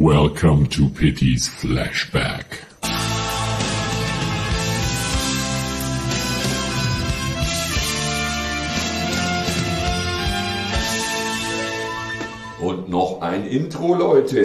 Welcome to Pity's Flashback. Und noch ein Intro, Leute.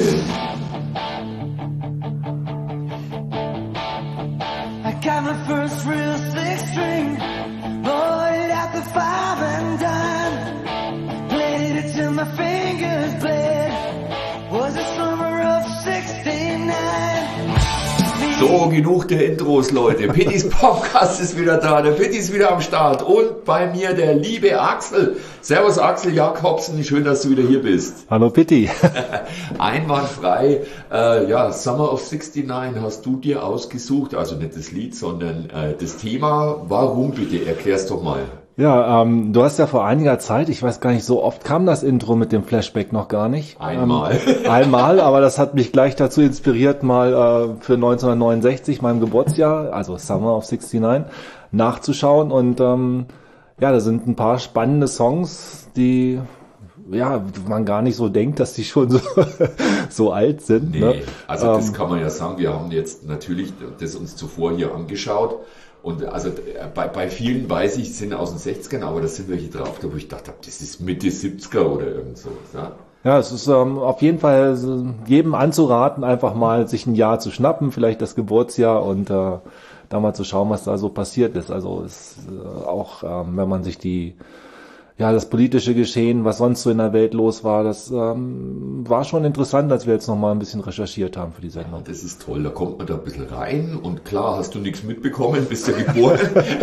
I got my first real six string, bought it at the five and dime, played it till my fingers bled, was the summer of 69. So, genug der Intros, Leute. Pittys Podcast ist wieder da, der Pitti ist wieder am Start und bei mir der liebe Axel. Servus Axel Jakobsen, schön, dass du wieder hier bist. Hallo Pitti. Einwandfrei. Summer of 69 hast du dir ausgesucht, also nicht das Lied, sondern das Thema. Warum bitte? Erklär's doch mal. Ja, du hast ja vor einiger Zeit, ich weiß gar nicht, so oft kam das Intro mit dem Flashback noch gar nicht. Einmal. Einmal, aber das hat mich gleich dazu inspiriert, mal für 1969, meinem Geburtsjahr, also Summer of 69, nachzuschauen. Und da sind ein paar spannende Songs, die man gar nicht so denkt, dass die schon so alt sind. Nee, ne? Also das kann man ja sagen, wir haben jetzt natürlich das uns zuvor hier angeschaut. Und also bei vielen weiß ich, sind aus den 60ern, aber da sind welche drauf, wo ich dachte, das ist Mitte 70er oder irgend so. Ja, es ist auf jeden Fall jedem anzuraten, einfach mal sich ein Jahr zu schnappen, vielleicht das Geburtsjahr und da mal zu schauen, was da so passiert ist. Also es auch, wenn man sich das politische Geschehen, was sonst so in der Welt los war, das war schon interessant, als wir jetzt noch mal ein bisschen recherchiert haben für die Sendung. Ja, das ist toll, da kommt man da ein bisschen rein und klar, hast du nichts mitbekommen, bist ja geboren.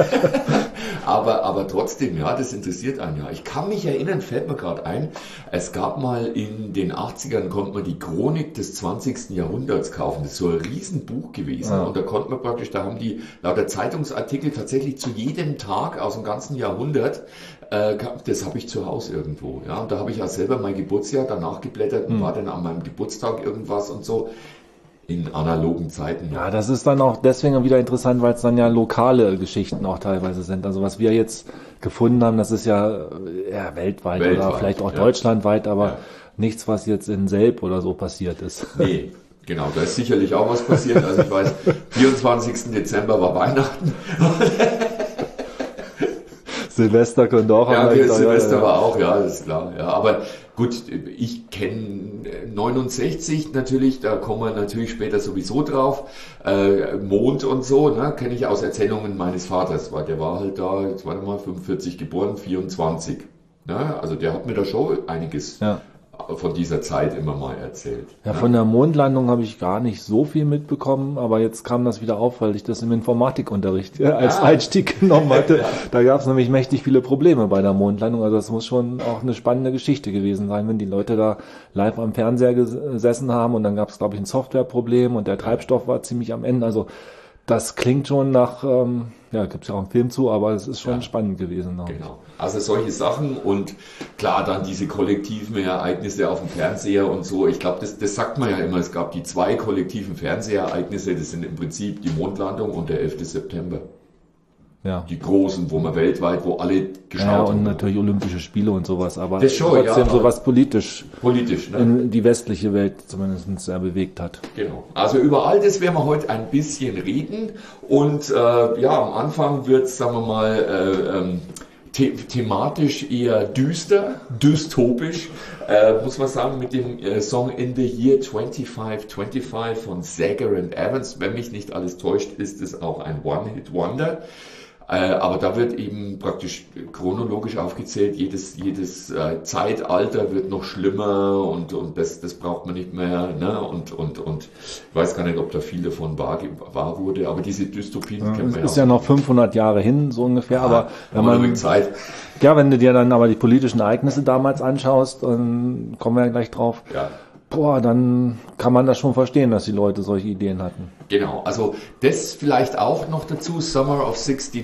aber trotzdem, ja, das interessiert einen ja. Ich kann mich erinnern, fällt mir gerade ein, es gab mal in den 80ern, konnte man die Chronik des 20. Jahrhunderts kaufen. Das ist so ein Riesenbuch gewesen. Ja. Und da konnte man praktisch, da haben die lauter Zeitungsartikel tatsächlich zu jedem Tag aus dem ganzen Jahrhundert, das habe ich zu Hause irgendwo. Ja, und da habe ich auch selber mein Geburtsjahr danach geblättert und war dann an meinem Geburtstag irgendwas und so. In analogen Zeiten. Ja, das ist dann auch deswegen wieder interessant, weil es dann ja lokale Geschichten auch teilweise sind. Also was wir jetzt gefunden haben, das ist ja weltweit oder vielleicht auch deutschlandweit, aber nichts, was jetzt in Selb oder so passiert ist. Nee, genau, da ist sicherlich auch was passiert. Also ich weiß, 24. Dezember war Weihnachten. Silvester könnte auch. Ja, Silvester war auch, ja, das ist klar. Ja, aber gut, ich kenne 69 natürlich, da kommen wir natürlich später sowieso drauf. Mond und so, ne, kenne ich aus Erzählungen meines Vaters. Der war halt da, jetzt warte mal, 45 geboren, 24. Ne? Also der hat mir da schon einiges von dieser Zeit immer mal erzählt. Ja, von der Mondlandung habe ich gar nicht so viel mitbekommen, aber jetzt kam das wieder auf, weil ich das im Informatikunterricht als Einstieg genommen hatte. Ja. Da gab es nämlich mächtig viele Probleme bei der Mondlandung. Also das muss schon auch eine spannende Geschichte gewesen sein, wenn die Leute da live am Fernseher gesessen haben und dann gab es, glaube ich, ein Softwareproblem und der Treibstoff war ziemlich am Ende. Also das klingt schon nach, gibt es ja auch einen Film zu, aber es ist schon spannend gewesen. Genau. Also solche Sachen und klar dann diese kollektiven Ereignisse auf dem Fernseher und so. Ich glaube, das sagt man ja immer. Es gab die 2 kollektiven Fernsehereignisse. Das sind im Prinzip die Mondlandung und der 11. September. Ja. Die großen, wo alle geschaut haben. Ja, und natürlich Olympische Spiele und sowas, aber das schon, trotzdem sowas politisch, ne? In die westliche Welt zumindest sehr bewegt hat. Genau. Also über all das werden wir heute ein bisschen reden und am Anfang wird es, sagen wir mal, thematisch eher dystopisch, muss man sagen, mit dem Song In the Year 2525 von Sager and Evans. Wenn mich nicht alles täuscht, ist es auch ein One-Hit-Wonder. Aber da wird eben praktisch chronologisch aufgezählt, jedes Zeitalter wird noch schlimmer und das braucht man nicht mehr, ne? Und ich weiß gar nicht, ob da viel davon wahr wurde, aber diese Dystopien kennt man ja. Das ist ja noch 500 Jahre hin, so ungefähr, aber wenn du dir dann aber die politischen Ereignisse damals anschaust, dann kommen wir ja gleich drauf. Ja. Dann kann man das schon verstehen, dass die Leute solche Ideen hatten. Genau, also das vielleicht auch noch dazu, Summer of 69,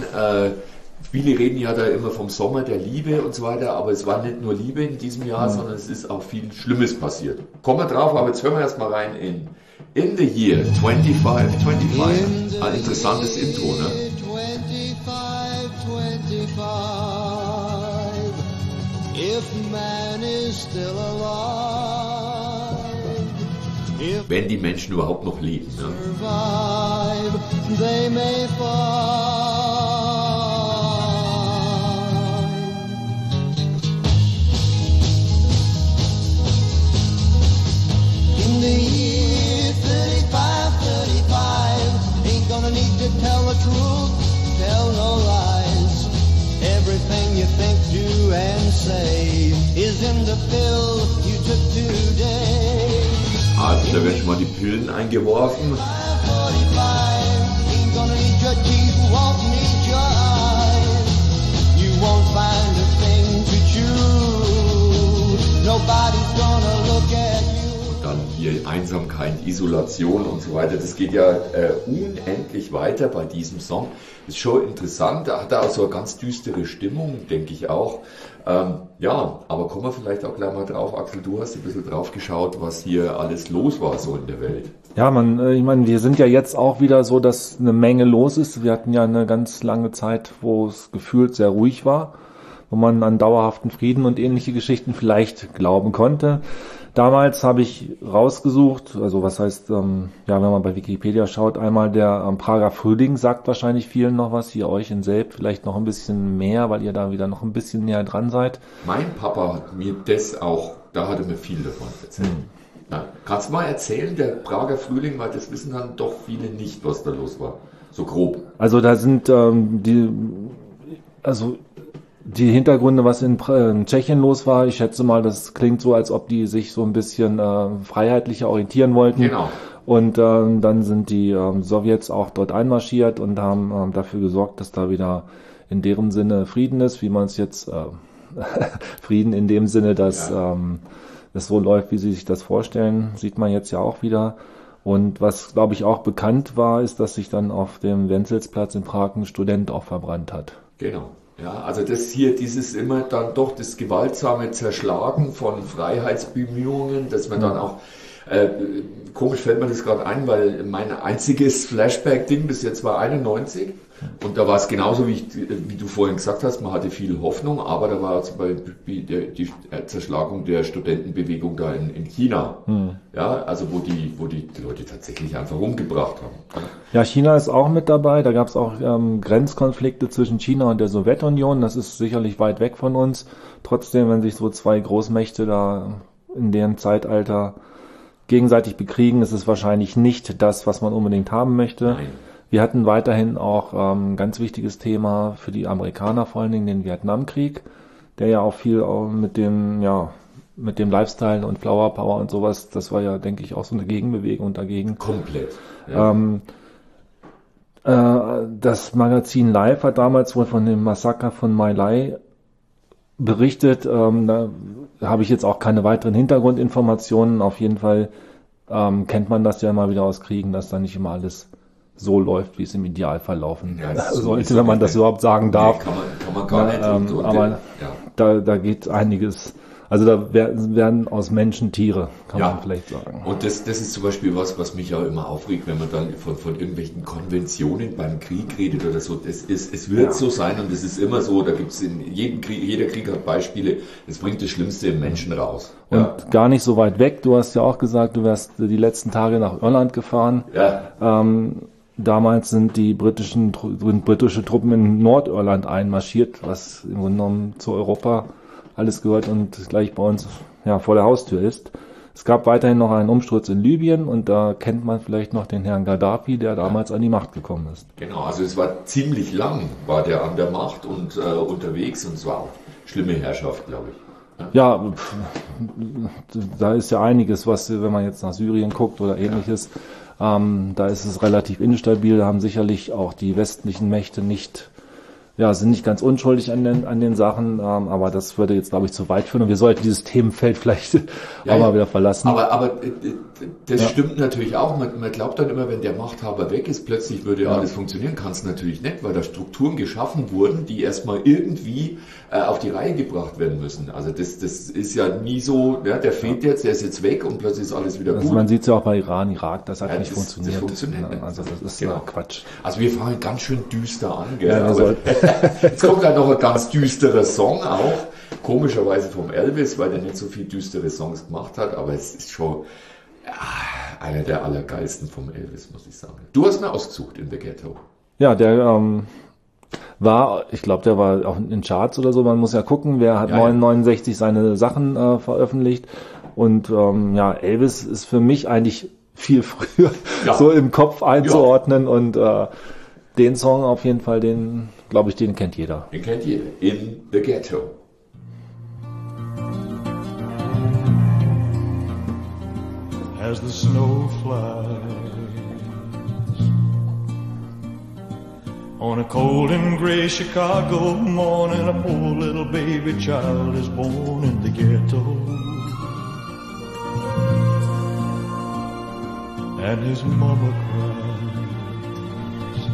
viele reden ja da immer vom Sommer der Liebe und so weiter, aber es war nicht nur Liebe in diesem Jahr, sondern es ist auch viel Schlimmes passiert. Kommen wir drauf, aber jetzt hören wir erstmal rein in the Year 2525. Ein interessantes Intro, ne? 2525, if man is still alive. If Wenn die Menschen überhaupt noch leben. Ne? survive, they may find. In the year 35, ain't gonna need to tell the truth, tell no lies. Everything you think, do, and say is in the pill you took today. Also da werden schon mal die Pillen eingeworfen. 5:45, ain't gonna need your teeth, won't need your eyes. You won't find a thing to chew. Nobody's gonna look at you. Dann hier Einsamkeit, Isolation und so weiter. Das geht ja unendlich weiter bei diesem Song. Ist schon interessant. Da hat er auch so eine ganz düstere Stimmung, denke ich auch. Ja, aber kommen wir vielleicht auch gleich mal drauf. Axel, du hast ein bisschen drauf geschaut, was hier alles los war so in der Welt. Ja, ich meine, wir sind ja jetzt auch wieder so, dass eine Menge los ist. Wir hatten ja eine ganz lange Zeit, wo es gefühlt sehr ruhig war, wo man an dauerhaften Frieden und ähnliche Geschichten vielleicht glauben konnte. Damals habe ich rausgesucht, also was heißt, wenn man bei Wikipedia schaut, einmal der Prager Frühling sagt wahrscheinlich vielen noch was, ihr euch in Selb vielleicht noch ein bisschen mehr, weil ihr da wieder noch ein bisschen näher dran seid. Mein Papa hat mir das auch, da hat er mir viel davon erzählt. Ja, kannst du mal erzählen, der Prager Frühling, weil das wissen dann doch viele nicht, was da los war. So grob. Also da sind die Hintergründe, was in Tschechien los war, ich schätze mal, das klingt so, als ob die sich so ein bisschen freiheitlicher orientieren wollten. Genau. Und dann sind die Sowjets auch dort einmarschiert und haben dafür gesorgt, dass da wieder in deren Sinne Frieden ist, wie man es jetzt Frieden in dem Sinne, dass es so läuft, wie sie sich das vorstellen, sieht man jetzt ja auch wieder. Und was, glaube ich, auch bekannt war, ist, dass sich dann auf dem Wenzelsplatz in Prag ein Student auch verbrannt hat. Genau. Ja, also das hier, dieses immer dann doch das gewaltsame Zerschlagen von Freiheitsbemühungen, dass man dann auch, komisch fällt mir das gerade ein, weil mein einziges Flashback-Ding bis jetzt war 91 und da war es genauso, wie du vorhin gesagt hast, man hatte viel Hoffnung, aber da war zum Beispiel die Zerschlagung der Studentenbewegung da in China, ja, also wo die Leute tatsächlich einfach umgebracht haben. Ja, China ist auch mit dabei, da gab es auch Grenzkonflikte zwischen China und der Sowjetunion, das ist sicherlich weit weg von uns, trotzdem, wenn sich so zwei Großmächte da in deren Zeitalter gegenseitig bekriegen, ist es wahrscheinlich nicht das, was man unbedingt haben möchte. Nein. Wir hatten weiterhin auch ein ganz wichtiges Thema für die Amerikaner, vor allen Dingen den Vietnamkrieg, der ja auch viel mit dem Lifestyle und Flower Power und sowas, das war ja, denke ich, auch so eine Gegenbewegung dagegen. Komplett. Ja. Das Magazin Live hat damals wohl von dem Massaker von My Lai berichtet. Da habe ich jetzt auch keine weiteren Hintergrundinformationen. Auf jeden Fall kennt man das ja immer wieder aus Kriegen, dass da nicht immer alles so läuft, wie es im Idealfall laufen sollte, wenn man das überhaupt sagen darf. Nee, kann man gar nicht. Aber da geht einiges. Also da werden aus Menschen Tiere, kann man vielleicht sagen. Und das ist zum Beispiel was mich ja immer aufregt, wenn man dann von irgendwelchen Konventionen beim Krieg redet oder so. Es wird so sein und es ist immer so, da gibt es in jedem Krieg, jeder Krieg hat Beispiele, es bringt das Schlimmste im Menschen raus. Und gar nicht so weit weg, du hast ja auch gesagt, du wärst die letzten Tage nach Irland gefahren. Ja. Damals sind britische Truppen in Nordirland einmarschiert, was im Grunde genommen zu Europa alles gehört und gleich bei uns vor der Haustür ist. Es gab weiterhin noch einen Umsturz in Libyen und da kennt man vielleicht noch den Herrn Gaddafi, der damals an die Macht gekommen ist. Genau, also es war ziemlich lang, war der an der Macht und unterwegs und es war auch schlimme Herrschaft, glaube ich. Ja, da ist ja einiges, wenn man jetzt nach Syrien guckt oder ähnliches, da ist es relativ instabil, da haben sicherlich auch die westlichen Mächte sind nicht ganz unschuldig an den Sachen, aber das würde jetzt, glaube ich, zu weit führen und wir sollten dieses Themenfeld vielleicht auch mal wieder verlassen. Aber das stimmt natürlich auch. Man glaubt dann immer, wenn der Machthaber weg ist, plötzlich würde alles funktionieren. Kann es natürlich nicht, weil da Strukturen geschaffen wurden, die erstmal irgendwie auf die Reihe gebracht werden müssen. Also das ist ja nie so, der fehlt jetzt, der ist jetzt weg und plötzlich ist alles wieder gut. Also man sieht es ja auch bei Iran, Irak, das hat nicht funktioniert. Das funktioniert nicht. Also das ist Quatsch. Also wir fangen ganz schön düster an, gell? Jetzt kommt halt noch ein ganz düsterer Song auch, komischerweise vom Elvis, weil der nicht so viel düstere Songs gemacht hat, aber es ist schon, Einer der allergeilsten vom Elvis, muss ich sagen. Du hast ihn ausgesucht in The Ghetto. Ja, der war, ich glaube, der war auch in den Charts oder so. Man muss ja gucken, wer hat 69 seine Sachen veröffentlicht. Und Elvis ist für mich eigentlich viel früher so im Kopf einzuordnen. Und den Song auf jeden Fall, den, glaube ich, den kennt jeder. Den kennt jeder. In The Ghetto. As the snow flies on a cold and gray Chicago morning, a poor little baby child is born in the ghetto, and his mama cries,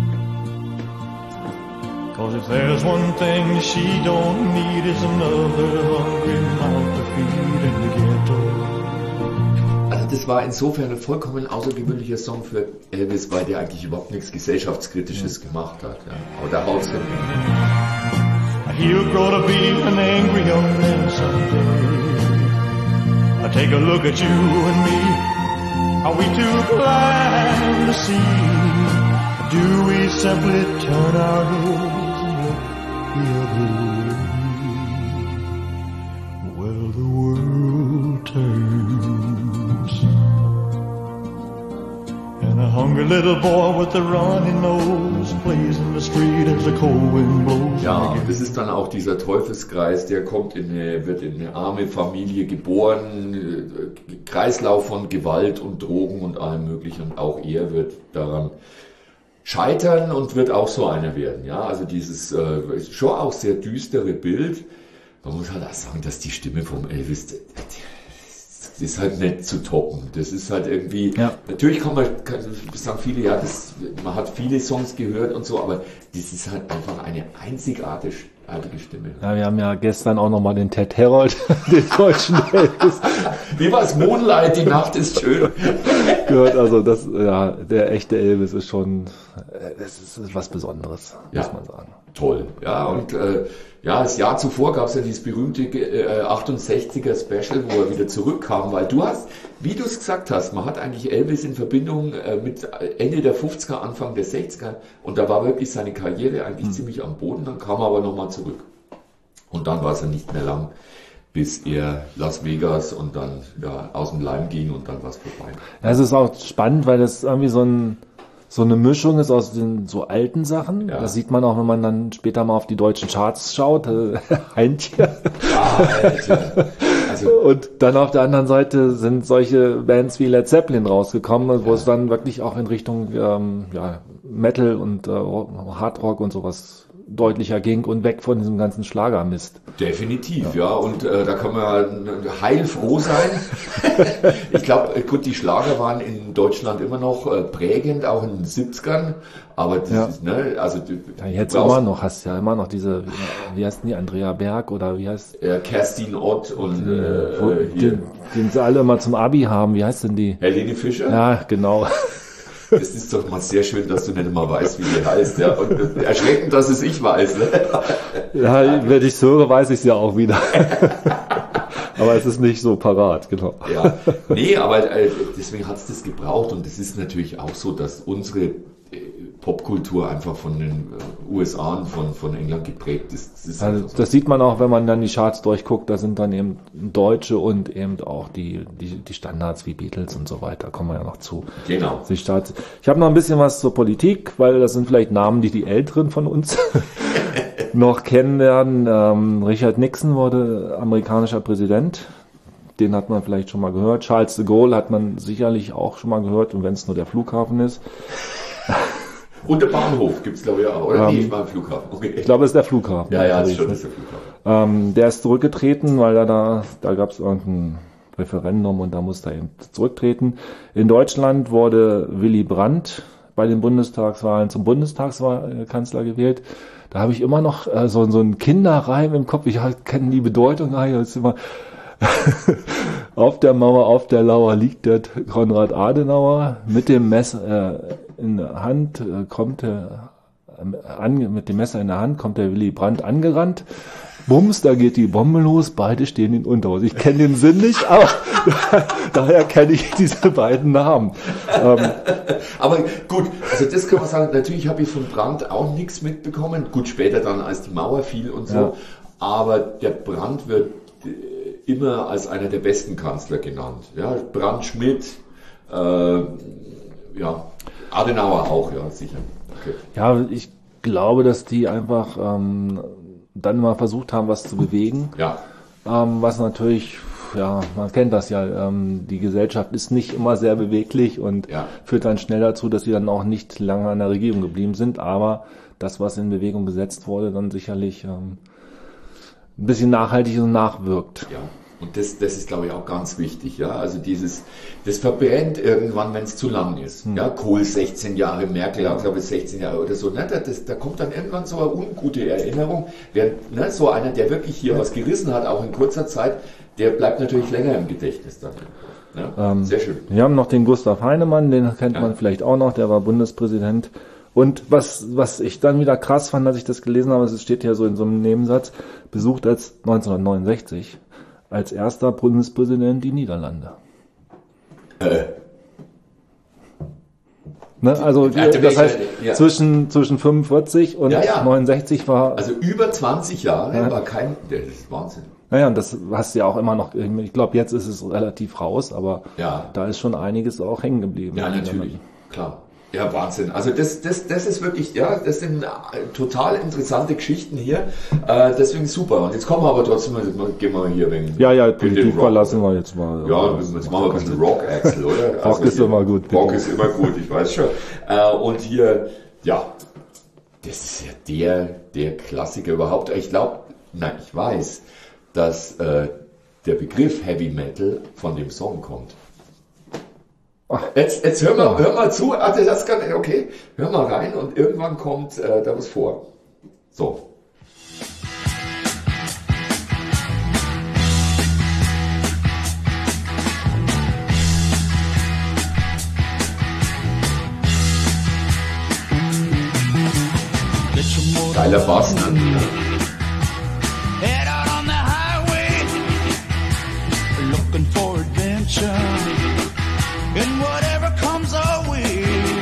'cause if there's one thing she don't need is another hungry mouth to feed in the ghetto. Also das war insofern ein vollkommen außergewöhnlicher Song für Elvis, weil der eigentlich überhaupt nichts Gesellschaftskritisches gemacht hat. Ja. Aber da haut's hin. He'll grow to be an angry young man someday. I take a look at you and me. Are we too blind to see? Do we simply turn our heads and look the other way? Well, the world turns, and a hungry little boy with a runny nose plays in the street as the cold wind blows. Ja, das ist dann auch dieser Teufelskreis, der wird in eine arme Familie geboren, Kreislauf von Gewalt und Drogen und allem möglichen, und auch er wird daran scheitern und wird auch so einer werden. Ja, also dieses schon auch sehr düstere Bild. Man muss halt auch sagen, dass die Stimme vom Elvis, das ist halt nicht zu toppen. Das ist halt irgendwie, natürlich kann sagen viele, ja, man hat viele Songs gehört und so, aber das ist halt einfach eine einzigartige Stimme. Ja, wir haben ja gestern auch nochmal den Ted Herold, den deutschen Elvis. Wie war's? Moonlight, die Nacht ist schön. Gehört, also der echte Elvis ist schon, das ist was Besonderes, muss man sagen. Toll, ja, und das Jahr zuvor gab es ja dieses berühmte 68er Special, wo er wieder zurückkam, weil du hast, wie du es gesagt hast, man hat eigentlich Elvis in Verbindung mit Ende der 50er, Anfang der 60er, und da war wirklich seine Karriere eigentlich ziemlich am Boden, dann kam er aber nochmal zurück. Und dann war es ja nicht mehr lang, bis er Las Vegas und dann aus dem Leim ging und dann war es vorbei. Ja, es ist auch spannend, weil das irgendwie so eine Mischung ist aus den so alten Sachen. Ja. Das sieht man auch, wenn man dann später mal auf die deutschen Charts schaut. Heintje. Alter. Also, und dann auf der anderen Seite sind solche Bands wie Led Zeppelin rausgekommen, wo es dann wirklich auch in Richtung Metal und Hardrock und sowas deutlicher ging und weg von diesem ganzen Schlagermist. Definitiv, ja. Und da kann man heilfroh sein. Ich glaube, gut, die Schlager waren in Deutschland immer noch prägend, auch in den 70ern. Aber das ist, ne, also jetzt immer noch, hast ja immer noch diese, wie heißt die, Andrea Berg oder wie heißt Kerstin Ott und den sie alle immer zum Abi haben, wie heißt denn die? Helene Fischer? Ja, genau. Es ist doch mal sehr schön, dass du nicht mal weißt, wie die heißt. Ja? Und erschreckend, dass es ich weiß. Ne? Ja, wenn ich es höre, weiß ich es ja auch wieder. Aber es ist nicht so parat, genau. Ja, nee, aber deswegen hat es das gebraucht. Und es ist natürlich auch so, dass unsere Popkultur einfach von den USA und von England geprägt ist. Also das sieht man auch, wenn man dann die Charts durchguckt, da sind dann eben Deutsche und eben auch die Standards wie Beatles und so weiter, kommen wir ja noch zu. Genau. Die Charts. Ich habe noch ein bisschen was zur Politik, weil das sind vielleicht Namen, die Älteren von uns noch kennen werden. Richard Nixon wurde amerikanischer Präsident. Den hat man vielleicht schon mal gehört. Charles de Gaulle hat man sicherlich auch schon mal gehört, und wenn es nur der Flughafen ist. Und der Bahnhof gibt's, glaube ich, auch, oder? Nee, ich war im Flughafen. Okay. Ich glaube, es ist der Flughafen. Ja, das ist schon der Flughafen. Der ist zurückgetreten, weil da gab es irgendein Referendum und da musste er eben zurücktreten. In Deutschland wurde Willy Brandt bei den Bundestagswahlen zum Bundestagskanzler gewählt. Da habe ich immer noch so einen Kinderreim im Kopf. Ich kenne die Bedeutung. Das ist immer auf der Mauer, auf der Lauer liegt der Konrad Adenauer. Mit dem Messer in der Hand kommt er mit dem Messer in der Hand kommt der Willy Brandt angerannt. Bums, da geht die Bombe los, beide stehen in Unterhose. Ich kenne den Sinn nicht, aber daher kenne ich diese beiden Namen. Aber gut, also das kann man sagen, natürlich habe ich von Brandt auch nichts mitbekommen. Gut, später dann, als die Mauer fiel und so. Ja. Aber der Brandt wird immer als einer der besten Kanzler genannt. Ja, Brandt, Schmidt, ja, Adenauer auch, ja, sicher. Okay. Ja, ich glaube, dass die einfach dann mal versucht haben, was zu bewegen. Ja. Was natürlich, ja, man kennt das ja, die Gesellschaft ist nicht immer sehr beweglich und Ja. führt dann schnell dazu, dass sie dann auch nicht lange an der Regierung geblieben sind. Aber das, was in Bewegung gesetzt wurde, dann sicherlich ein bisschen nachhaltig und nachwirkt. Ja. Und das ist, glaube ich, auch ganz wichtig, ja. Also das verbrennt irgendwann, wenn es zu lang ist. Ja, Kohl 16 Jahre, Merkel hat, glaube ich, 16 Jahre oder so. Ne? Da kommt dann irgendwann so eine ungute Erinnerung. Während, ne, so einer, der wirklich hier was gerissen hat, auch in kurzer Zeit, der bleibt natürlich länger im Gedächtnis dann. Ne? Sehr schön. Wir haben noch den Gustav Heinemann, den kennt man vielleicht auch noch, der war Bundespräsident. Und was ich dann wieder krass fand, als ich das gelesen habe, es steht ja so in so einem Nebensatz, besucht als 1969 als erster Bundespräsident die Niederlande. Ne? Also das heißt, zwischen 45 und 69 war... Also über 20 Jahre war kein... Das ist Wahnsinn. Naja, und das hast du ja auch immer noch, ich glaube, jetzt ist es relativ raus, aber da ist schon einiges auch hängen geblieben. Ja, natürlich, klar. Ja, Wahnsinn. Also das ist wirklich, ja, das sind total interessante Geschichten hier. Deswegen super. Und jetzt kommen wir aber trotzdem, gehen wir hier wegen... Ja, Politik verlassen wir jetzt mal. Ja, jetzt machen wir ein bisschen Rock, Axel, oder? Rock ist immer gut. Rock ist immer gut, ich weiß schon. Und hier, ja, das ist ja der Klassiker überhaupt. Ich weiß, dass der Begriff Heavy Metal von dem Song kommt. Jetzt hör mal zu, das kann, okay, hör mal rein und irgendwann kommt da was vor. So. Geiler Bass, ne? Head out on the highway, looking for adventure, and whatever comes our way.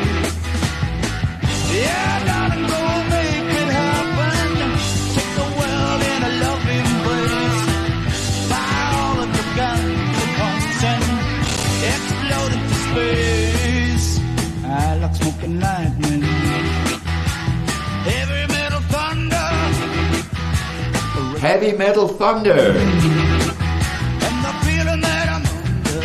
Yeah, darling, go make it happen. Take the world in a loving embrace. Fire all of the guns at once and explode into space. I like smoking lightning. Heavy metal thunder. Heavy Metal Thunder. And the feeling that I'm under.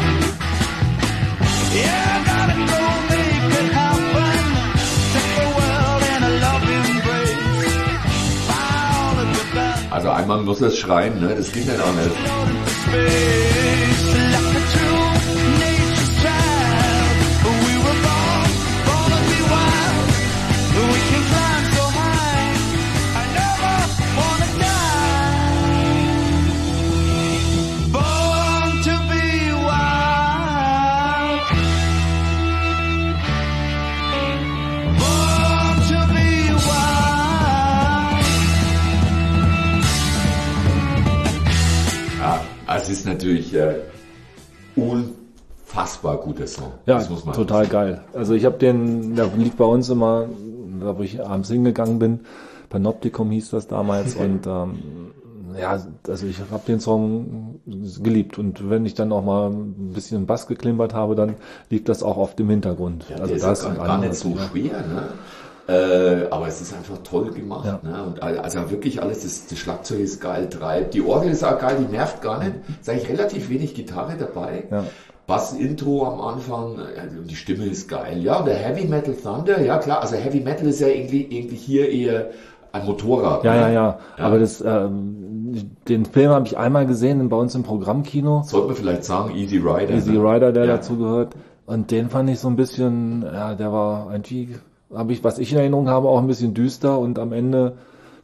Yeah, gotta go make it happen. Take the world in a loving embrace. Fire all of the guns. Also einmal muss es schreien, ne? Das geht nicht anders. Explode into space. Like a true nature's child. We were born to be wild. We can climb so high. I never wanna die. Born to be wild. Born to be wild. Ja, es ist natürlich unfassbar guter Song. Ja, das muss man total sagen. geil. Also ich habe der liegt bei uns immer, da wo ich abends hingegangen bin, Panoptikum hieß das damals und ja, also ich habe den Song geliebt und wenn ich dann auch mal ein bisschen Bass geklimpert habe, dann liegt das auch oft im Hintergrund. Ja, also der das ist und gar nicht anderes, so ja. schwer, ne? Aber es ist einfach toll gemacht. Ja. Ne? Und also wirklich alles, das Schlagzeug ist geil, treibt. Die Orgel ist auch geil, die nervt gar nicht. Ist eigentlich relativ wenig Gitarre dabei. Ja. Bass-Intro am Anfang, die Stimme ist geil. Ja, und der Heavy Metal Thunder, ja klar, also Heavy Metal ist ja irgendwie hier eher ein Motorrad. Ja, ne? ja. Aber den Film habe ich einmal gesehen bei uns im Programmkino. Sollte man vielleicht sagen, Easy Rider. Easy ne? Rider, der Ja. dazu gehört. Und den fand ich so ein bisschen, ja, der war irgendwie, was ich in Erinnerung habe, auch ein bisschen düster und am Ende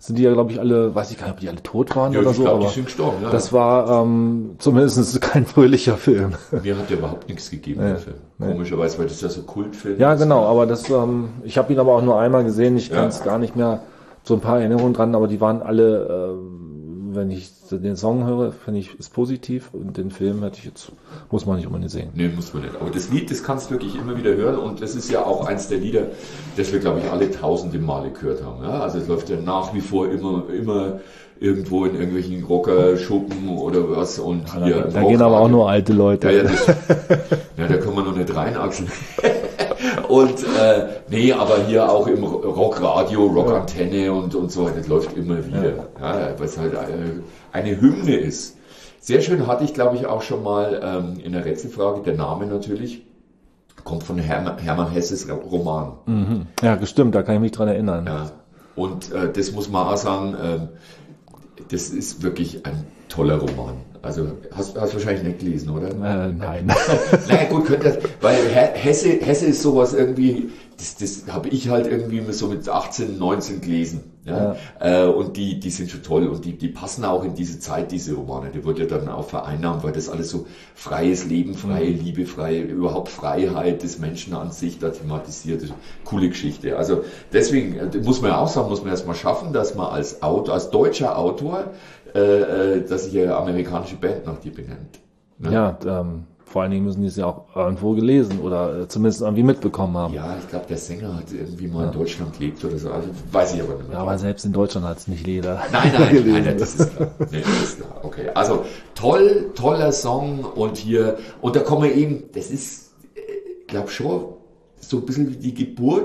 sind die ja, glaube ich, alle, weiß ich gar nicht, ob die alle tot waren Ja, oder ich so, glaube, aber die sind gestorben. Ja. das war zumindest kein fröhlicher Film. Mir hat der überhaupt nichts gegeben, der Film. Komischerweise, weil das ja so Kultfilm Ja, ist. genau, aber das, ich habe ihn aber auch nur einmal gesehen, ich kann es gar nicht mehr, so ein paar Erinnerungen dran, aber die waren alle, wenn ich den Song höre, finde ich, ist positiv und den Film hätte ich jetzt, muss man nicht unbedingt sehen. Nee, muss man nicht. Aber das Lied, das kannst du wirklich immer wieder hören und das ist ja auch eins der Lieder, das wir, glaube ich, alle tausende Male gehört haben. Ja? Also es läuft ja nach wie vor immer irgendwo in irgendwelchen Rockerschuppen oder was und hier. Da gehen aber auch nur alte Leute. Ja, da kann man noch nicht rein, Axel. Und nee, aber hier auch im Rockradio, Rockantenne und so, das läuft immer wieder. Ja, weil es halt eine Hymne ist. Sehr schön hatte ich, glaube ich, auch schon mal in der Rätselfrage, der Name natürlich, kommt von Hermann Hesses Roman. Mhm. Ja, gestimmt, da kann ich mich dran erinnern. Ja. Und das muss man auch sagen, das ist wirklich ein toller Roman. Also hast wahrscheinlich nicht gelesen, oder? Nein. Naja gut, weil Hesse ist sowas irgendwie, das habe ich halt irgendwie so mit 18, 19 gelesen. Ja? Und die sind schon toll und die passen auch in diese Zeit, diese Romane. Die wird ja dann auch vereinnahmt, weil das alles so freies Leben, freie Liebe, überhaupt Freiheit des Menschen an sich da thematisiert ist. Coole Geschichte. Also deswegen muss man ja auch sagen, muss man erst mal schaffen, dass man als deutscher Autor, dass sich eine amerikanische Band nach dir benennt. Ne? Ja, vor allen Dingen müssen die es ja auch irgendwo gelesen oder zumindest irgendwie mitbekommen haben. Ja, ich glaube, der Sänger hat irgendwie mal in Deutschland gelebt oder so. Also weiß ich aber nicht mehr. Ja, aber selbst in Deutschland hat es nicht jeder. Nein, das ist klar. Nee, das ist klar. Okay, also toller Song und da kommen wir eben, das ist, ich glaube schon, so ein bisschen wie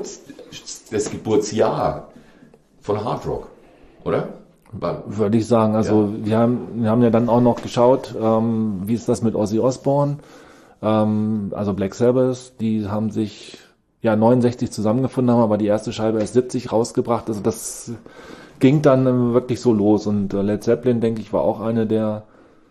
das Geburtsjahr von Hard Rock, oder? Würde ich sagen. Also wir haben ja dann auch noch geschaut, wie ist das mit Ozzy Osbourne, also Black Sabbath, die haben sich 69 zusammengefunden, haben aber die erste Scheibe erst 70 rausgebracht. Also das ging dann wirklich so los und Led Zeppelin, denke ich, war auch eine der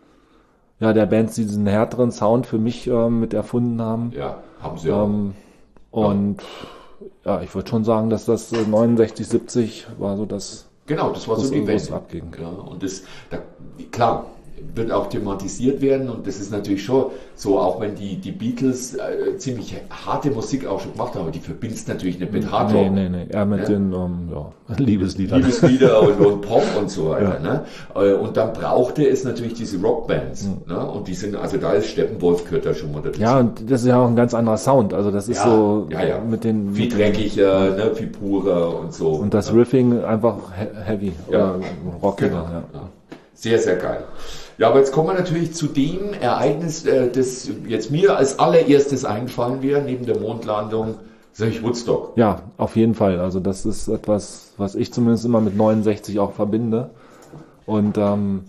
Bands, die diesen härteren Sound für mich mit erfunden haben. Ja, haben sie auch. Und ich würde schon sagen, dass das 69, 70 war so das. Genau, das war so die Welt. Abging. Ja, und klar, wird auch thematisiert werden und das ist natürlich schon so, auch wenn die Beatles ziemlich harte Musik auch schon gemacht haben, aber die verbindest natürlich nicht mit Hard Rock. Nee, eher mit den Liebesliedern. Liebeslieder und Pop und so weiter. Ne? Und dann brauchte es natürlich diese Rockbands. Ne? Und die sind, also da ist Steppenwolf gehört da schon mal dazu. Ja, und das ist ja auch ein ganz anderer Sound. Also das ist mit den viel dreckiger, ne? Viel purer und so. Und das Riffing einfach heavy oder rockiger. Genau. Ja. Sehr, sehr geil. Ja, aber jetzt kommen wir natürlich zu dem Ereignis, das jetzt mir als allererstes eingefallen wäre, neben der Mondlandung, sag ich Woodstock. Ja, auf jeden Fall. Also das ist etwas, was ich zumindest immer mit 69 auch verbinde. Und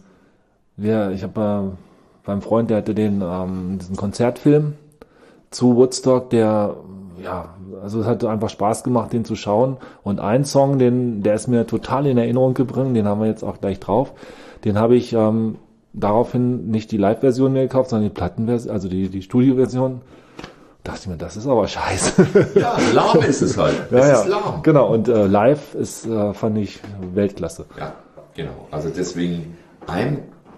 ich habe beim Freund, der hatte diesen Konzertfilm zu Woodstock, also es hat einfach Spaß gemacht, den zu schauen. Und ein Song, der ist mir total in Erinnerung gebracht, den haben wir jetzt auch gleich drauf. Den habe ich daraufhin nicht die Live-Version mehr gekauft, sondern die Plattenversion, also die Studio-Version. Dachte ich mir, das ist aber scheiße. Ja, lahm ist es halt. Es ist lahm. Genau, und live fand ich Weltklasse. Ja, genau. Also deswegen I'm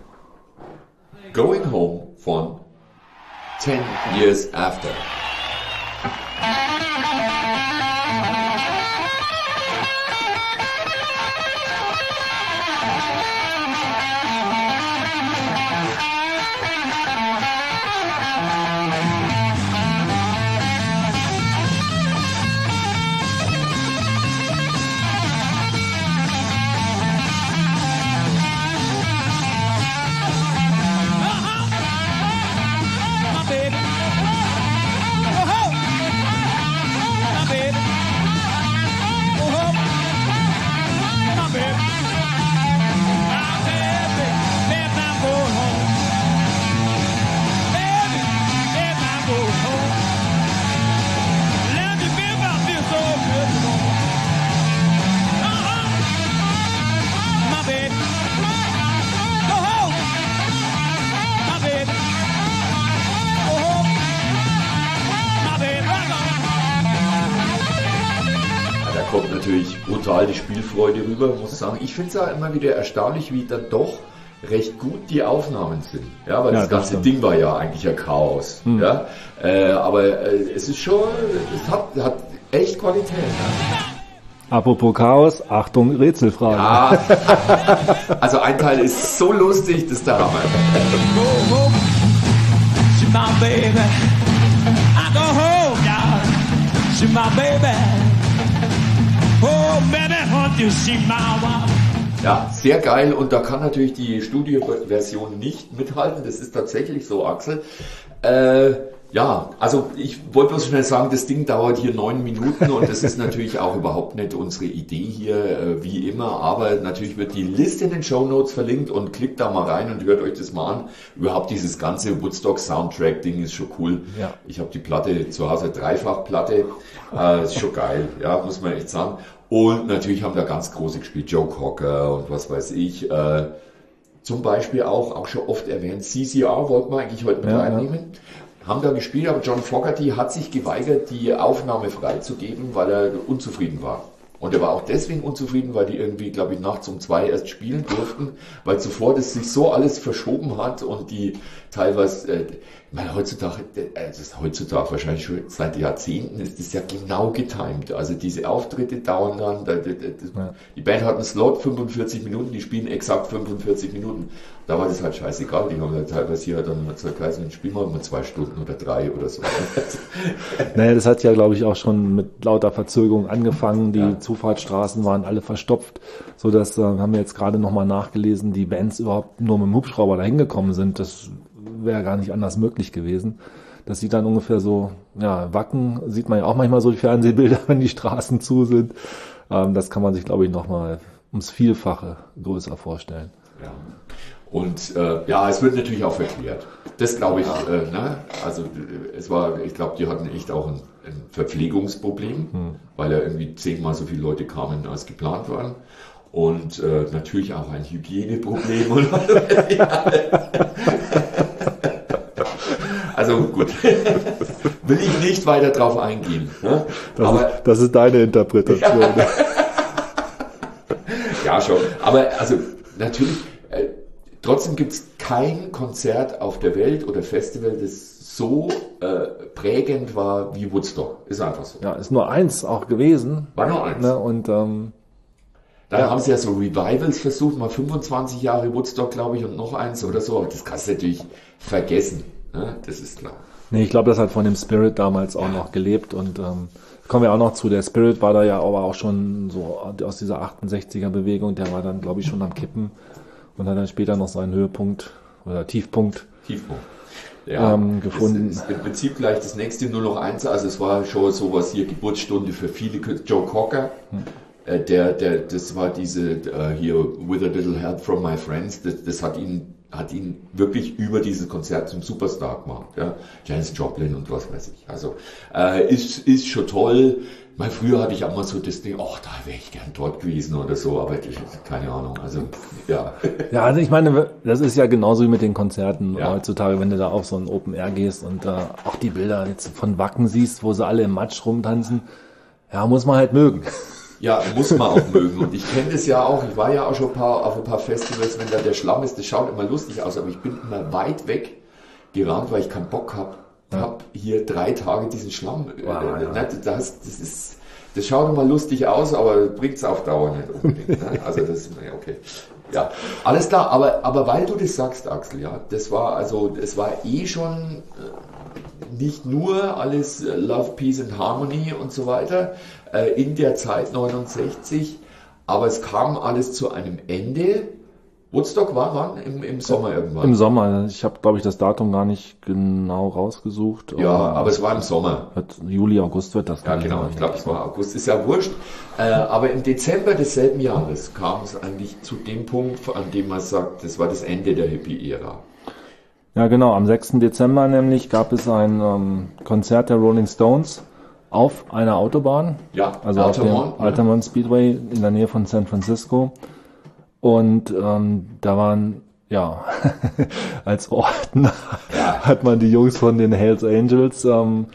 Going Home von 10 Years After. kommt natürlich brutal die Spielfreude rüber, muss ich sagen. Ich finde es ja immer wieder erstaunlich, wie dann doch recht gut die Aufnahmen sind. Ja, weil das ganze Ding war ja eigentlich ein Chaos. Ja, aber es ist schon, es hat echt Qualität. Ja. Apropos Chaos, Achtung, Rätselfrage. Ja, also ein Teil ist so lustig, das ist der Hammer. She's my baby. I go home, darling. She's my baby. Oh, baby, won't you see my wife? Ja, sehr geil und da kann natürlich die Studioversion nicht mithalten. Das ist tatsächlich so, Axel. Ja, also ich wollte bloß schnell sagen, das Ding dauert hier 9 Minuten und das ist natürlich auch überhaupt nicht unsere Idee hier, wie immer, aber natürlich wird die Liste in den Shownotes verlinkt und klickt da mal rein und hört euch das mal an. Überhaupt dieses ganze Woodstock-Soundtrack-Ding ist schon cool. Ja. Ich habe die Platte zu Hause, Dreifachplatte, ist schon geil, ja, muss man echt sagen. Und natürlich haben da ganz große gespielt, Joe Cocker und was weiß ich, zum Beispiel auch schon oft erwähnt, CCR wollten wir eigentlich heute mit reinnehmen. Haben da gespielt, aber John Fogerty hat sich geweigert, die Aufnahme freizugeben, weil er unzufrieden war. Und er war auch deswegen unzufrieden, weil die irgendwie, glaube ich, nachts um 2 erst spielen durften, weil zuvor das sich so alles verschoben hat und die teilweise, ich meine, heutzutage wahrscheinlich schon seit Jahrzehnten ist das ja genau getimed. Also diese Auftritte dauern dann, die Band hat einen Slot, 45 Minuten, die spielen exakt 45 Minuten. Da war das halt scheißegal, die haben halt teilweise hier dann gesagt, dann spielen wir mal 2 Stunden oder 3 oder so. Naja, das hat ja, glaube ich, auch schon mit lauter Verzögerung angefangen. Die Zufahrtsstraßen waren alle verstopft, so dass haben wir jetzt gerade nochmal nachgelesen, die Bands überhaupt nur mit dem Hubschrauber dahin gekommen sind. Das wäre gar nicht anders möglich gewesen. Das sieht dann ungefähr so, ja, Wacken sieht man ja auch manchmal so die Fernsehbilder, wenn die Straßen zu sind. Das kann man sich, glaube ich, nochmal ums Vielfache größer vorstellen. Ja. Und es wird natürlich auch verklärt. Das glaube ich, ne? Also ich glaube, die hatten echt auch ein Verpflegungsproblem, weil ja irgendwie 10-mal so viele Leute kamen, als geplant waren. Und natürlich auch ein Hygieneproblem. Und also gut, will ich nicht weiter drauf eingehen. Ne? Das ist deine Interpretation. Ja, schon. Aber also natürlich, trotzdem gibt es kein Konzert auf der Welt oder Festival, das so prägend war wie Woodstock. Ist einfach so. Ja, ist nur eins auch gewesen. War nur eins. Ne? Und dann haben sie ja so Revivals versucht, mal 25 Jahre Woodstock, glaube ich, und noch eins oder so. Aber das kannst du natürlich vergessen. Ne? Das ist klar. Nee, ich glaube, das hat von dem Spirit damals auch noch gelebt und kommen wir auch noch zu. Der Spirit war da ja aber auch schon so aus dieser 68er Bewegung, der war dann, glaube ich, schon am Kippen und hat dann später noch seinen Höhepunkt oder Tiefpunkt gefunden. Ist im Prinzip gleich das nächste nur noch eins, also es war schon sowas hier, Geburtsstunde für viele, Joe Cocker, das war diese hier, With a Little Help from My Friends, das hat ihn wirklich über dieses Konzert zum Superstar gemacht. Ja? Janis Joplin und was weiß ich. Also ist schon toll. Mal früher hatte ich auch mal so das Ding, ach, da wäre ich gern dort gewesen oder so, aber keine Ahnung. Also ja. Ja, also ich meine, das ist ja genauso wie mit den Konzerten heutzutage, wenn du da auf so ein Open Air gehst und auch die Bilder jetzt von Wacken siehst, wo sie alle im Matsch rumtanzen. Ja, muss man halt mögen. Ja, muss man auch mögen. Und ich kenne das ja auch, ich war ja auch schon auf ein paar Festivals, wenn da der Schlamm ist, das schaut immer lustig aus, aber ich bin immer weit weg gerannt, weil ich keinen Bock hab hier 3 Tage diesen Schlamm. Das schaut immer lustig aus, aber bringt's auf Dauer nicht unbedingt. Ne? Also das ist okay. Ja, alles klar, aber weil du das sagst, Axel, ja, es war schon nicht nur alles Love, Peace and Harmony und so weiter in der Zeit 69, aber es kam alles zu einem Ende. Woodstock war wann? Im Sommer irgendwann? Im Sommer. Ich habe, glaube ich, das Datum gar nicht genau rausgesucht. Ja, aber es war im Sommer. Juli, August wird das. Ja, genau. Ich glaube, es war August. Ist ja wurscht. Aber im Dezember desselben Jahres kam es eigentlich zu dem Punkt, an dem man sagt, das war das Ende der Hippie-Ära. Ja, genau. Am 6. Dezember nämlich gab es ein Konzert der Rolling Stones auf einer Autobahn. Ja, also auf dem Altamont Speedway in der Nähe von San Francisco. Und da waren, ja, als Orden hat man die Jungs von den Hells Angels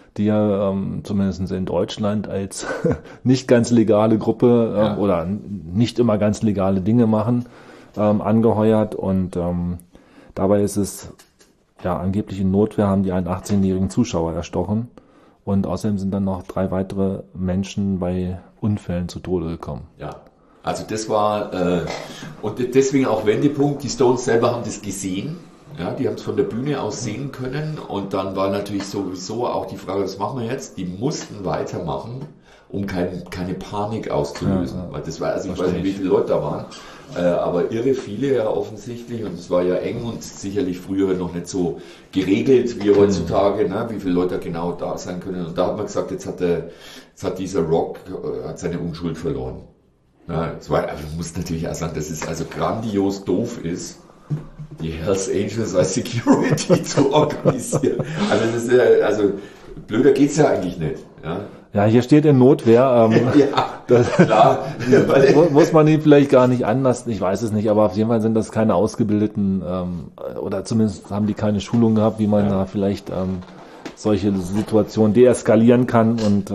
die ja zumindest in Deutschland als nicht ganz legale Gruppe oder nicht immer ganz legale Dinge machen, angeheuert. Und dabei ist es angeblich in Notwehr, haben die einen 18-jährigen Zuschauer erstochen. Und außerdem sind dann noch 3 weitere Menschen bei Unfällen zu Tode gekommen. Ja, also das war, und deswegen auch Wendepunkt, die Stones selber haben das gesehen, ja, die haben es von der Bühne aus sehen können und dann war natürlich sowieso auch die Frage, was machen wir jetzt? Die mussten weitermachen, um keine Panik auszulösen, weil das war, also ich weiß nicht, wie viele Leute da waren, aber irre viele ja offensichtlich und es war ja eng und sicherlich früher noch nicht so geregelt wie heutzutage, ne, wie viele Leute genau da sein können und da hat man gesagt, jetzt hat dieser Rock hat seine Unschuld verloren. Ja, es war, also ich muss natürlich auch sagen, dass es also grandios doof ist, die Hells Angels als Security zu organisieren. Also das ist also blöder geht's ja eigentlich nicht. Ja, hier steht in Notwehr. Das klar. Muss man ihn vielleicht gar nicht anlassen, ich weiß es nicht, aber auf jeden Fall sind das keine ausgebildeten, oder zumindest haben die keine Schulung gehabt, wie man da vielleicht solche Situationen deeskalieren kann. Und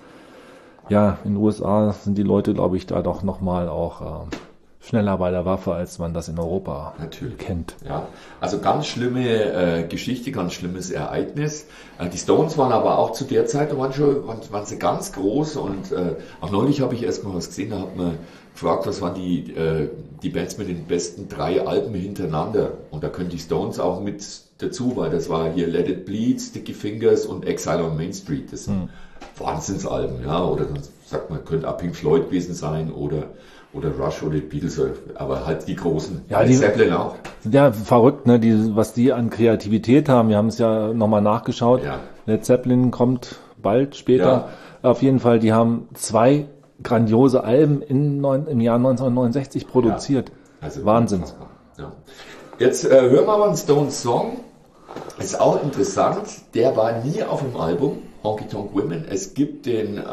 in den USA sind die Leute, glaube ich, da doch nochmal auch schneller bei der Waffe, als man das in Europa kennt. Ja, also ganz schlimme Geschichte, ganz schlimmes Ereignis. Die Stones waren aber auch zu der Zeit, waren sie ganz groß und auch neulich habe ich erst mal was gesehen, da hat man gefragt, was waren die Bands mit den besten 3 Alben hintereinander und da können die Stones auch mit dazu, weil das war hier Let It Bleed, Sticky Fingers und Exile on Main Street. Das sind Wahnsinnsalben, ja, oder dann sagt man, könnte auch Pink Floyd gewesen sein oder Rush oder die Beatles, aber halt die großen. Ja, die Zeppelin auch. Sind ja verrückt, ne, was die an Kreativität haben. Wir haben es ja nochmal nachgeschaut. Ja. Led Zeppelin kommt bald, später. Ja. Auf jeden Fall, die haben 2 grandiose Alben im Jahr 1969 produziert. Ja. Also Wahnsinn. Ja. Jetzt hören wir mal einen Stones-Song. Ist auch interessant. Der war nie auf dem Album, Honky Tonk Women. Es gibt den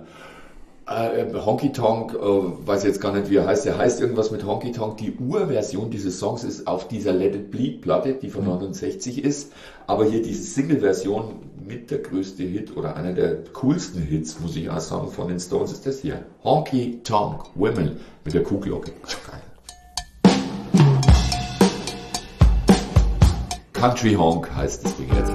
Honky Tonk, weiß jetzt gar nicht, wie er heißt. Der heißt irgendwas mit Honky Tonk. Die Urversion dieses Songs ist auf dieser Let It Bleed Platte, die von 69 ist. Aber hier diese Single-Version mit der größte Hit oder einer der coolsten Hits, muss ich auch sagen, von den Stones ist das hier. Honky Tonk Women mit der Kuhglocke. Geil. Country Honk heißt das Ding jetzt.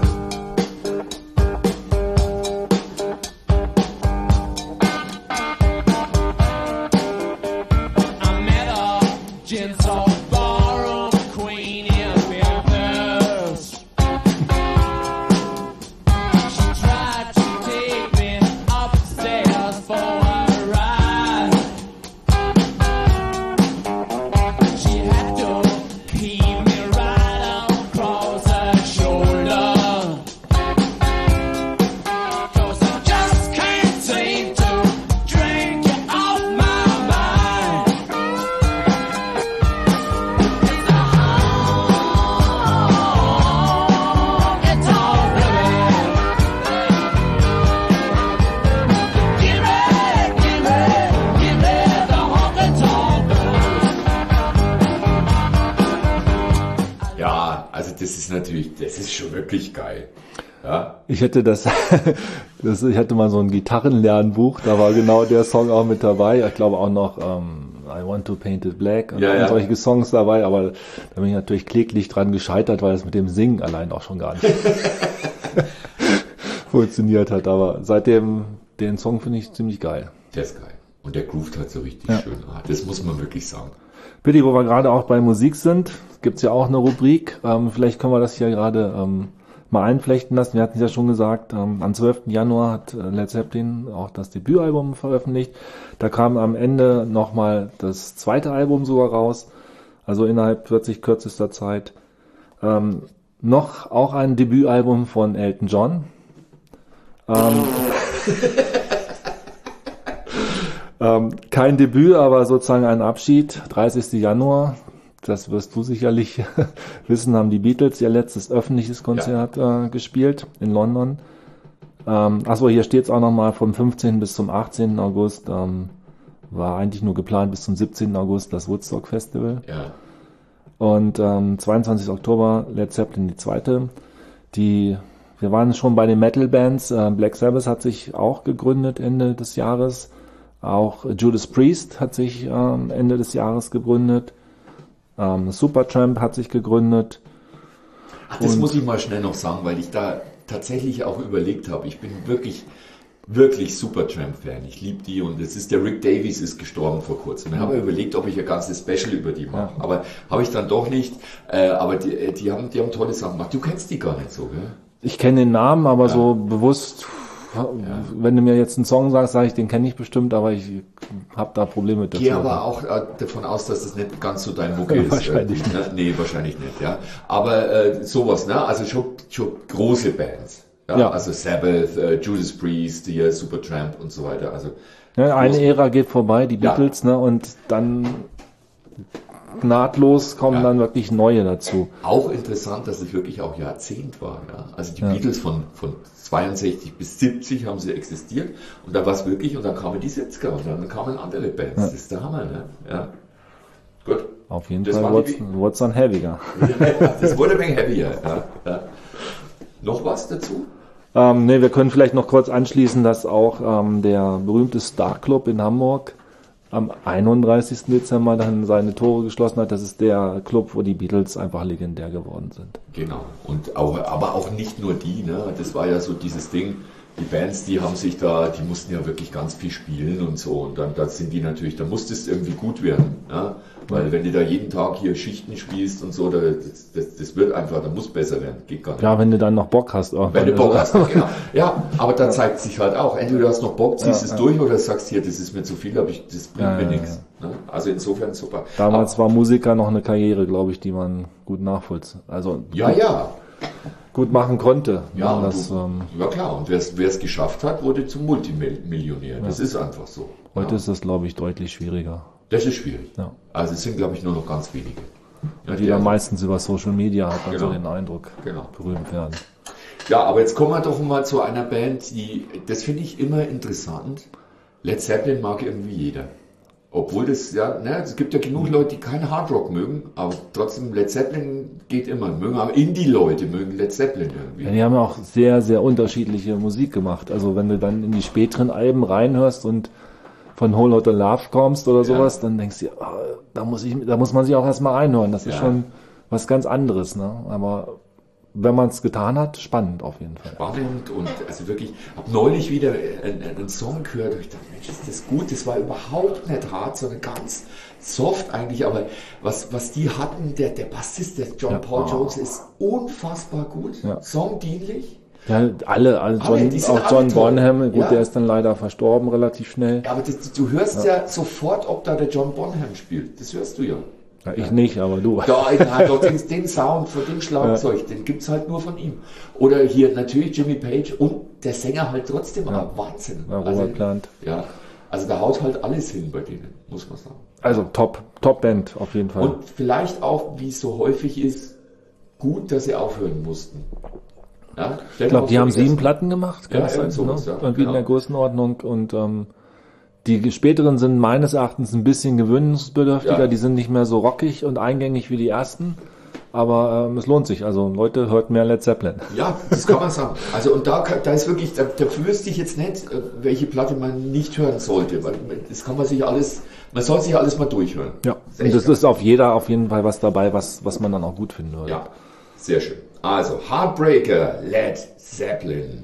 Das ist schon wirklich geil. Ja. Ich hatte ich hatte mal so ein Gitarrenlernbuch, da war genau der Song auch mit dabei. Ich glaube auch noch I Want to Paint It Black und solche Songs dabei, aber da bin ich natürlich kläglich dran gescheitert, weil es mit dem Singen allein auch schon gar nicht funktioniert hat. Aber seitdem, den Song finde ich ziemlich geil. Der ist geil. Und der groovt halt so richtig schön. Das muss man wirklich sagen. Billy, wo wir gerade auch bei Musik sind, gibt's ja auch eine Rubrik. Vielleicht können wir das hier gerade mal einflechten lassen. Wir hatten es ja schon gesagt, am 12. Januar hat Led Zeppelin auch das Debütalbum veröffentlicht. Da kam am Ende nochmal das zweite Album sogar raus, also innerhalb kürzester Zeit. Noch auch ein Debütalbum von Elton John. Kein Debüt, aber sozusagen ein Abschied. 30. Januar, das wirst du sicherlich wissen, haben die Beatles ihr letztes öffentliches Konzert gespielt in London. Achso, hier steht es auch nochmal vom 15. bis zum 18. August. War eigentlich nur geplant bis zum 17. August das Woodstock Festival. Ja. Und 22. Oktober Led Zeppelin die zweite. Die wir waren schon bei den Metal-Bands. Black Sabbath hat sich auch gegründet Ende des Jahres. Auch Judas Priest hat sich Ende des Jahres gegründet. Supertramp hat sich gegründet. Ach, das muss ich mal schnell noch sagen, weil ich da tatsächlich auch überlegt habe. Ich bin wirklich Supertramp-Fan. Ich liebe die und es ist der Rick Davies ist gestorben vor kurzem. Ich habe überlegt, ob ich ein ganzes Special über die mache, aber habe ich dann doch nicht. Aber die haben tolle Sachen gemacht. Du kennst die gar nicht so, gell? Ich kenne den Namen, aber so bewusst, wenn du mir jetzt einen Song sagst, sage ich, den kenne ich bestimmt, aber ich habe da Probleme mit. Gehe aber auch davon aus, dass das nicht ganz so dein Mucke ist. Wahrscheinlich nicht. Ne? Nee, wahrscheinlich nicht, ja. Aber sowas, ne? Also schon große Bands. Ja. Also Sabbath, Judas Priest, hier Supertramp und so weiter. Also eine Ära geht vorbei, die Beatles, ne? Und dann nahtlos kommen dann wirklich neue dazu. Auch interessant, dass es wirklich auch Jahrzehnt war. Ja? Also die Beatles von 62 bis 70 haben sie existiert und da war es wirklich, und dann kamen die 70er und dann kamen andere Bands. Das ist der Hammer, ne? Ja. Gut. Auf jeden Fall wurde es dann heavier. Das wurde ein wenig heavier. Ja. Noch was dazu? Wir können vielleicht noch kurz anschließen, dass auch der berühmte Star Club in Hamburg am 31. Dezember dann seine Tore geschlossen hat. Das ist der Club, wo die Beatles einfach legendär geworden sind. Genau. Und aber auch nicht nur die, ne? Das war ja so dieses Ding, die Bands, die mussten ja wirklich ganz viel spielen und so. Und dann sind die natürlich, da musste es irgendwie gut werden. Ja? Weil wenn du da jeden Tag hier Schichten spielst und so, das wird einfach, da muss besser werden. Geht gar nicht. Ja, wenn du dann noch Bock hast. Wenn du Bock hast, genau. Ja, aber da zeigt sich halt auch, entweder du hast noch Bock, ziehst es durch oder sagst hier, das ist mir zu viel, das bringt mir nichts. Ne? Also insofern super. Damals war Musiker noch eine Karriere, glaube ich, die man gut nachvollziehen. Also gut machen konnte. Ja, ja klar. Und wer es geschafft hat, wurde zum Multimillionär. Das ist einfach so. Heute ist das, glaube ich, deutlich schwieriger. Das ist schwierig. Ja. Also es sind, glaube ich, nur noch ganz wenige. Ja, die dann meistens über Social Media, hat man so den Eindruck, berühmt werden. Ja, aber jetzt kommen wir doch mal zu einer Band, das finde ich immer interessant. Led Zeppelin mag irgendwie jeder. Obwohl es gibt ja genug Leute, die keinen Hardrock mögen, aber trotzdem Led Zeppelin geht immer. Aber Indie-Leute mögen Led Zeppelin irgendwie. Ja, die haben ja auch sehr, sehr unterschiedliche Musik gemacht. Also wenn du dann in die späteren Alben reinhörst und von Whole Lotta Love kommst oder sowas, dann denkst du, da muss man sich auch erstmal reinhören. Das ist schon was ganz anderes, ne? Aber wenn man es getan hat, spannend auf jeden Fall. Spannend und also wirklich, habe neulich wieder einen Song gehört und ich dachte, Mensch, ist das gut, das war überhaupt nicht hart, sondern ganz soft eigentlich, aber was die hatten, der Bassist, der John Paul Jones, ist unfassbar gut, songdienlich. Ja, auch John Bonham, gut, der ist dann leider verstorben relativ schnell. Ja, aber du hörst ja sofort, ob da der John Bonham spielt, das hörst du ja. Ja, ich nicht, aber du. Doch den Sound von dem Schlagzeug, den gibt's halt nur von ihm. Oder hier natürlich Jimmy Page und der Sänger halt trotzdem, Wahnsinn. Ja, Robert Plant. Ja, also da haut halt alles hin bei denen, muss man sagen. Also Top Band auf jeden Fall. Und vielleicht auch, wie es so häufig ist, gut, dass sie aufhören mussten. Ja, ich glaube, die haben 7 Platten gemacht, kann das sein? Sowas, irgendwie in der Größenordnung und die späteren sind meines Erachtens ein bisschen gewöhnungsbedürftiger, die sind nicht mehr so rockig und eingängig wie die ersten, aber es lohnt sich, also Leute, hört mehr Led Zeppelin. Ja, das kann man sagen. Also und da ist wirklich, da wüsste ich jetzt nicht, welche Platte man nicht hören sollte, weil das kann man soll sich alles mal durchhören. Ja, und das ist auf jeden Fall was dabei, was man dann auch gut finden würde. Ja, sehr schön. Also, Heartbreaker, Led Zeppelin.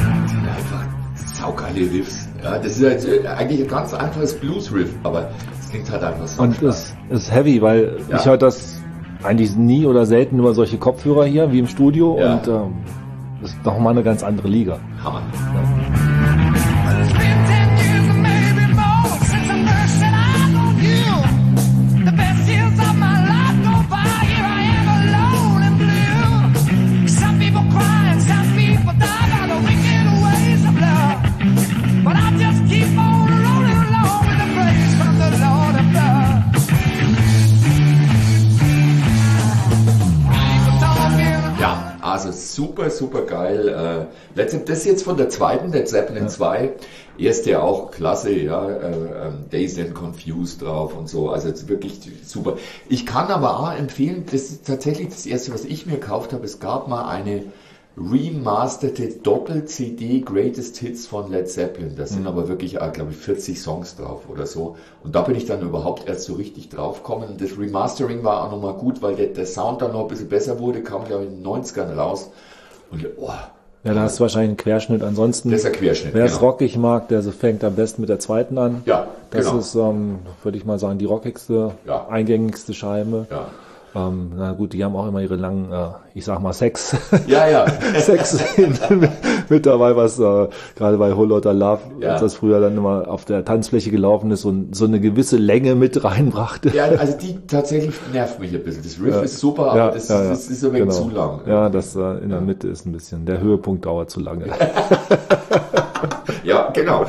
Das ist eigentlich ein ganz einfaches Blues-Riff, aber klingt halt einfach so. Und es ist heavy, weil Ja. ich höre das eigentlich nie oder selten über solche Kopfhörer hier, wie im Studio. Ja. Und das ist nochmal eine ganz andere Liga. Hammer. It's been 10 years, maybe more, since I first set eyes on you. The best years of my life go by, here I am alone and blue. Some people cry and some people die by the wicked ways of love. But I just keep on rolling along with the praise from the Lord of love. People talking. Ja, also super, super geil. Das ist jetzt von der zweiten, Led Zeppelin 2. Erste auch klasse, ja. Dazed and Confused drauf und so. Also jetzt wirklich super. Ich kann aber auch empfehlen, das ist tatsächlich das erste, was ich mir gekauft habe. Es gab mal eine remasterte Doppel-CD Greatest Hits von Led Zeppelin. Da sind aber wirklich, glaube ich, 40 Songs drauf oder so. Und da bin ich dann überhaupt erst so richtig drauf gekommen. Das Remastering war auch nochmal gut, weil der Sound dann noch ein bisschen besser wurde, kam, glaube ich, in den 90ern raus. Und Ja, da hast du wahrscheinlich einen Querschnitt. Ansonsten, das ist ein Querschnitt. wer es genau. rockig mag, der fängt am besten mit der zweiten an. Ja, Das genau. ist, würde ich mal sagen, die rockigste, Ja. eingängigste Scheibe. Ja. Na gut, die haben auch immer ihre langen, ich sag mal Sex. Ja, ja. Sex mit dabei, was gerade bei Whole Lotta Love, Ja. als das früher dann immer auf der Tanzfläche gelaufen ist und so eine gewisse Länge mit reinbrachte. Ja, also die tatsächlich nervt mich ein bisschen. Das Riff ist super, aber das ist ein wenig zu lang. Ja, das in der Mitte ist ein bisschen, der Höhepunkt dauert zu lange. Ja, genau.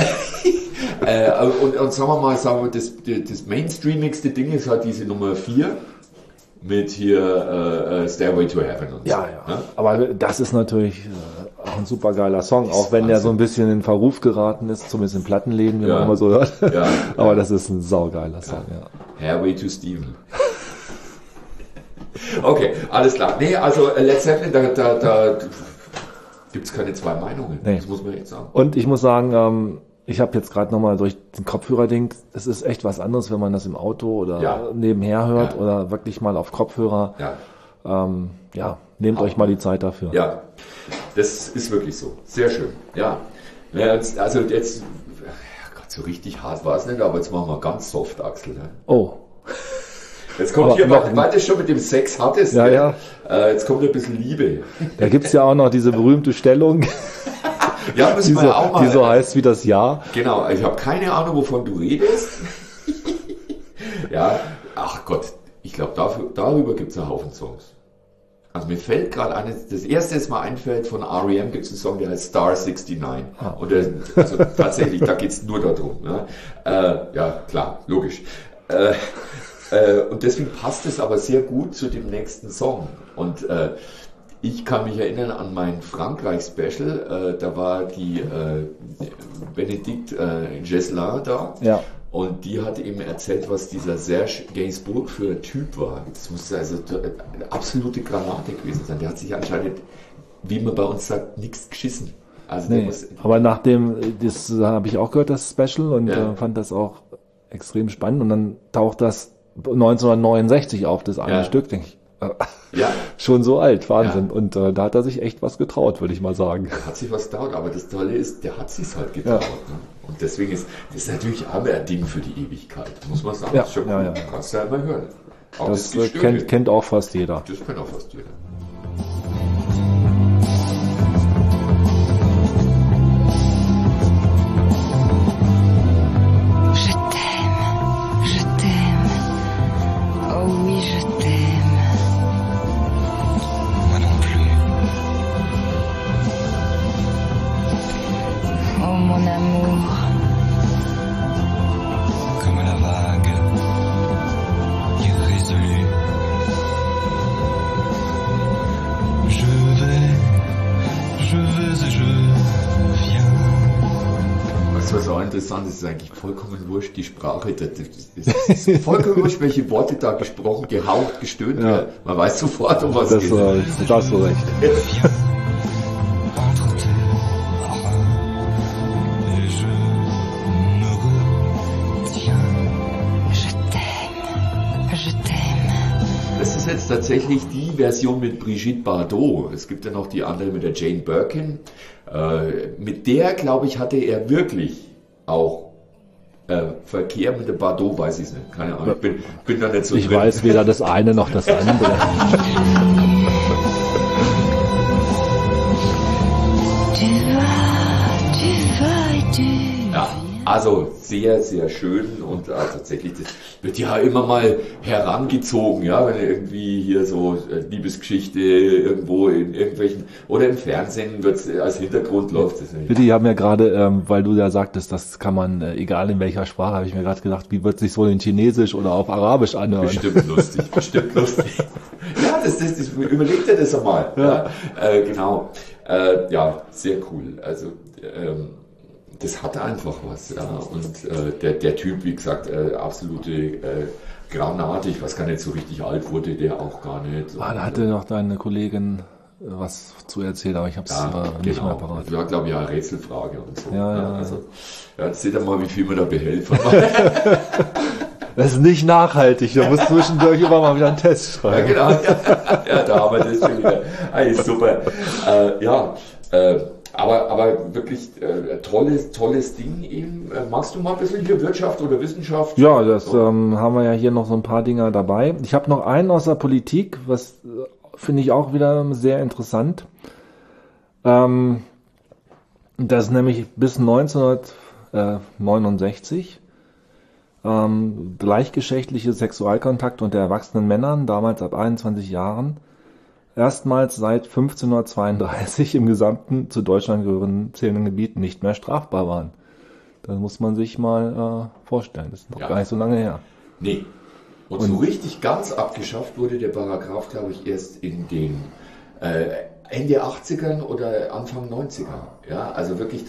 Und sagen wir, das mainstreamigste Ding ist halt diese Nummer 4 mit hier Stairway to Heaven und so. Ja. Ne? Aber das ist natürlich auch ein super geiler Song, auch wenn der so ein bisschen in Verruf geraten ist, zumindest in Plattenläden, wenn Ja. man immer so hört. Ja. Aber das ist ein saugeiler Song, ja. Hairway to Steven. Okay, alles klar. Nee, also Led Zeppelin, da gibt's keine zwei Meinungen. Nee. Das muss man echt sagen. Und ich muss sagen, ich habe jetzt gerade nochmal durch den Kopfhörer-Ding, es ist echt was anderes, wenn man das im Auto oder Ja. nebenher hört Ja. oder wirklich mal auf Kopfhörer. Ja. Nehmt euch mal die Zeit dafür. Ja, das ist wirklich so. Sehr schön. Ja. Also jetzt, Gott, so richtig hart war es nicht, aber jetzt machen wir ganz soft, Axel. Ne? Oh, Jetzt kommt Aber hier, noch- weil du schon mit dem Sex hattest, Ja, ne? ja. Jetzt kommt ein bisschen Liebe. da gibt's ja auch noch diese berühmte Stellung, Ja, müssen wir ja auch mal. die so heißt wie das Ja. Genau, ich habe keine Ahnung, wovon du redest. Ja, ach Gott, ich glaube, darüber gibt es einen Haufen Songs. Also mir fällt gerade eines, das erste, das mir einfällt, von R.E.M. gibt es einen Song, der heißt Star 69. Und also tatsächlich, da geht es nur darum. Ne? Ja, klar, logisch. Und deswegen passt es aber sehr gut zu dem nächsten Song. Und ich kann mich erinnern an mein Frankreich-Special, da war die Benedict Gesselin da. Ja. Und die hat eben erzählt, was dieser Serge Gainsbourg für ein Typ war. Das muss also eine absolute Granate gewesen sein. Der hat sich anscheinend, wie man bei uns sagt, nichts geschissen. Also der Nee, muss, aber das habe ich auch gehört, das Special, und Ja. fand das auch extrem spannend. Und dann taucht das 1969 auf, das eine Ja. Stück, denke ich. ja, Schon so alt, Wahnsinn. Ja. Und da hat er sich echt was getraut, würde ich mal sagen. hat sich was getraut. Aber das Tolle ist, der hat sich's halt getraut. Ne? Und deswegen ist das natürlich auch ein Ding für die Ewigkeit, muss man sagen. Ja, Das ist schon ja, cool. ja. Kannst du ja immer hören. Auch Das Gestöhne. kennt auch fast jeder. Das kennt auch fast jeder. Je t'aime, oh oui je t'aime. Moi non plus. Oh mon amour. Comme la vague, irrésolue. Je vais et je viens. Was auch interessant ist, ist eigentlich vollkommen wurscht, die Sprache. Das ist vollkommen wurscht, welche Worte da gesprochen, gehaucht, gestöhnt werden. Man weiß sofort, um was es geht. Da hast du recht. Entre tes bras et je me retiens. Je t'aime, je t'aime. Das ist jetzt tatsächlich die Version mit Brigitte Bardot. Es gibt ja noch die andere mit der Jane Birkin. Mit der, glaube ich, hatte er wirklich auch Verkehr mit der Bardot, weiß ich nicht. Keine Ahnung. Ich bin da nicht so Ich drin. weiß weder das eine noch das andere. Ja, also sehr, sehr schön und tatsächlich, das wird ja immer mal herangezogen, ja, wenn irgendwie hier so Liebesgeschichte irgendwo in irgendwelchen, oder im Fernsehen wird als Hintergrund läuft. Das nicht. Die haben ja gerade, weil du ja sagtest, das kann man, egal in welcher Sprache, habe ich mir gerade gedacht, wie wird sich wohl in Chinesisch oder auf Arabisch anhören? Bestimmt lustig, bestimmt lustig. Ja, das überlegt ihr das einmal. Ja. Genau. Ja, sehr cool. Also, das hat einfach was, ja. Und der Typ, wie gesagt, absolute Granate, ich weiß gar nicht, so richtig alt wurde der auch gar nicht. Da hatte noch deine Kollegin was zu erzählen, aber ich habe es nicht mehr parat. Das war, glaube ich, eine Rätselfrage und so. Ja. Also, seht ihr mal, wie viel man da behält. Das ist nicht nachhaltig, da muss zwischendurch immer mal wieder einen Test schreiben. Ja, genau. Ja, da haben wir das schon wieder. Super. Aber wirklich tolles Ding eben. Magst du mal ein bisschen hier Wirtschaft oder Wissenschaft? Ja, das haben wir ja hier noch so ein paar Dinger dabei. Ich habe noch einen aus der Politik, was finde ich auch wieder sehr interessant. Das ist nämlich bis 1969 gleichgeschlechtliche Sexualkontakte unter erwachsenen Männern, damals ab 21 Jahren, erstmals seit 1532 im gesamten zu Deutschland gehörenden zählenden Gebiet nicht mehr strafbar waren. Das muss man sich mal vorstellen. Das ist noch gar nicht so lange her. Nee. Und so richtig ganz abgeschafft wurde der Paragraph, glaube ich, erst in den Ende 80ern oder Anfang 90ern. Ja, also wirklich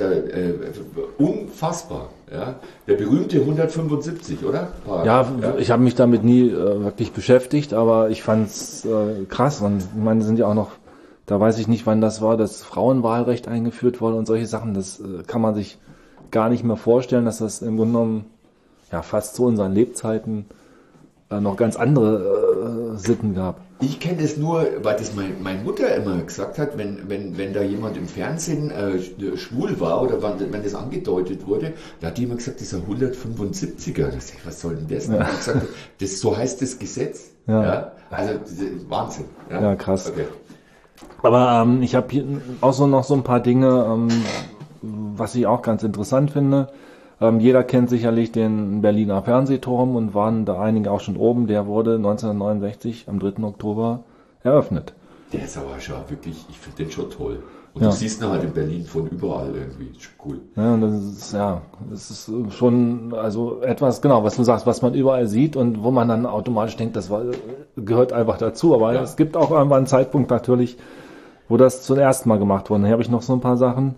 unfassbar. Ja, der berühmte 175, oder? Ich habe mich damit nie wirklich beschäftigt, aber ich fand's krass. Und ich meine, sind ja auch noch, da weiß ich nicht, wann das war, das Frauenwahlrecht eingeführt wurde und solche Sachen. Das kann man sich gar nicht mehr vorstellen, dass das im Grunde genommen fast zu unseren Lebzeiten noch ganz andere Sitten gab. Ich kenne es nur, weil das meine Mutter immer gesagt hat, wenn da jemand im Fernsehen schwul war oder wenn das angedeutet wurde, da hat die immer gesagt, das ist ein 175er. Da sag ich, was soll denn das? Ja. Ich gesagt, so heißt das Gesetz. Ja. Also Wahnsinn. Ja, krass. Okay. Aber ich habe hier auch so noch so ein paar Dinge, was ich auch ganz interessant finde. Jeder kennt sicherlich den Berliner Fernsehturm und waren da einige auch schon oben. Der wurde 1969 am 3. Oktober eröffnet. Der ist aber schon wirklich, ich finde den schon toll. Und du siehst ihn halt in Berlin von überall irgendwie. Das ist cool. Ja, und das ist schon, also etwas, genau, was du sagst, was man überall sieht und wo man dann automatisch denkt, das gehört einfach dazu. Aber es gibt auch irgendwann einen Zeitpunkt natürlich, wo das zum ersten Mal gemacht wurde. Hier habe ich noch so ein paar Sachen.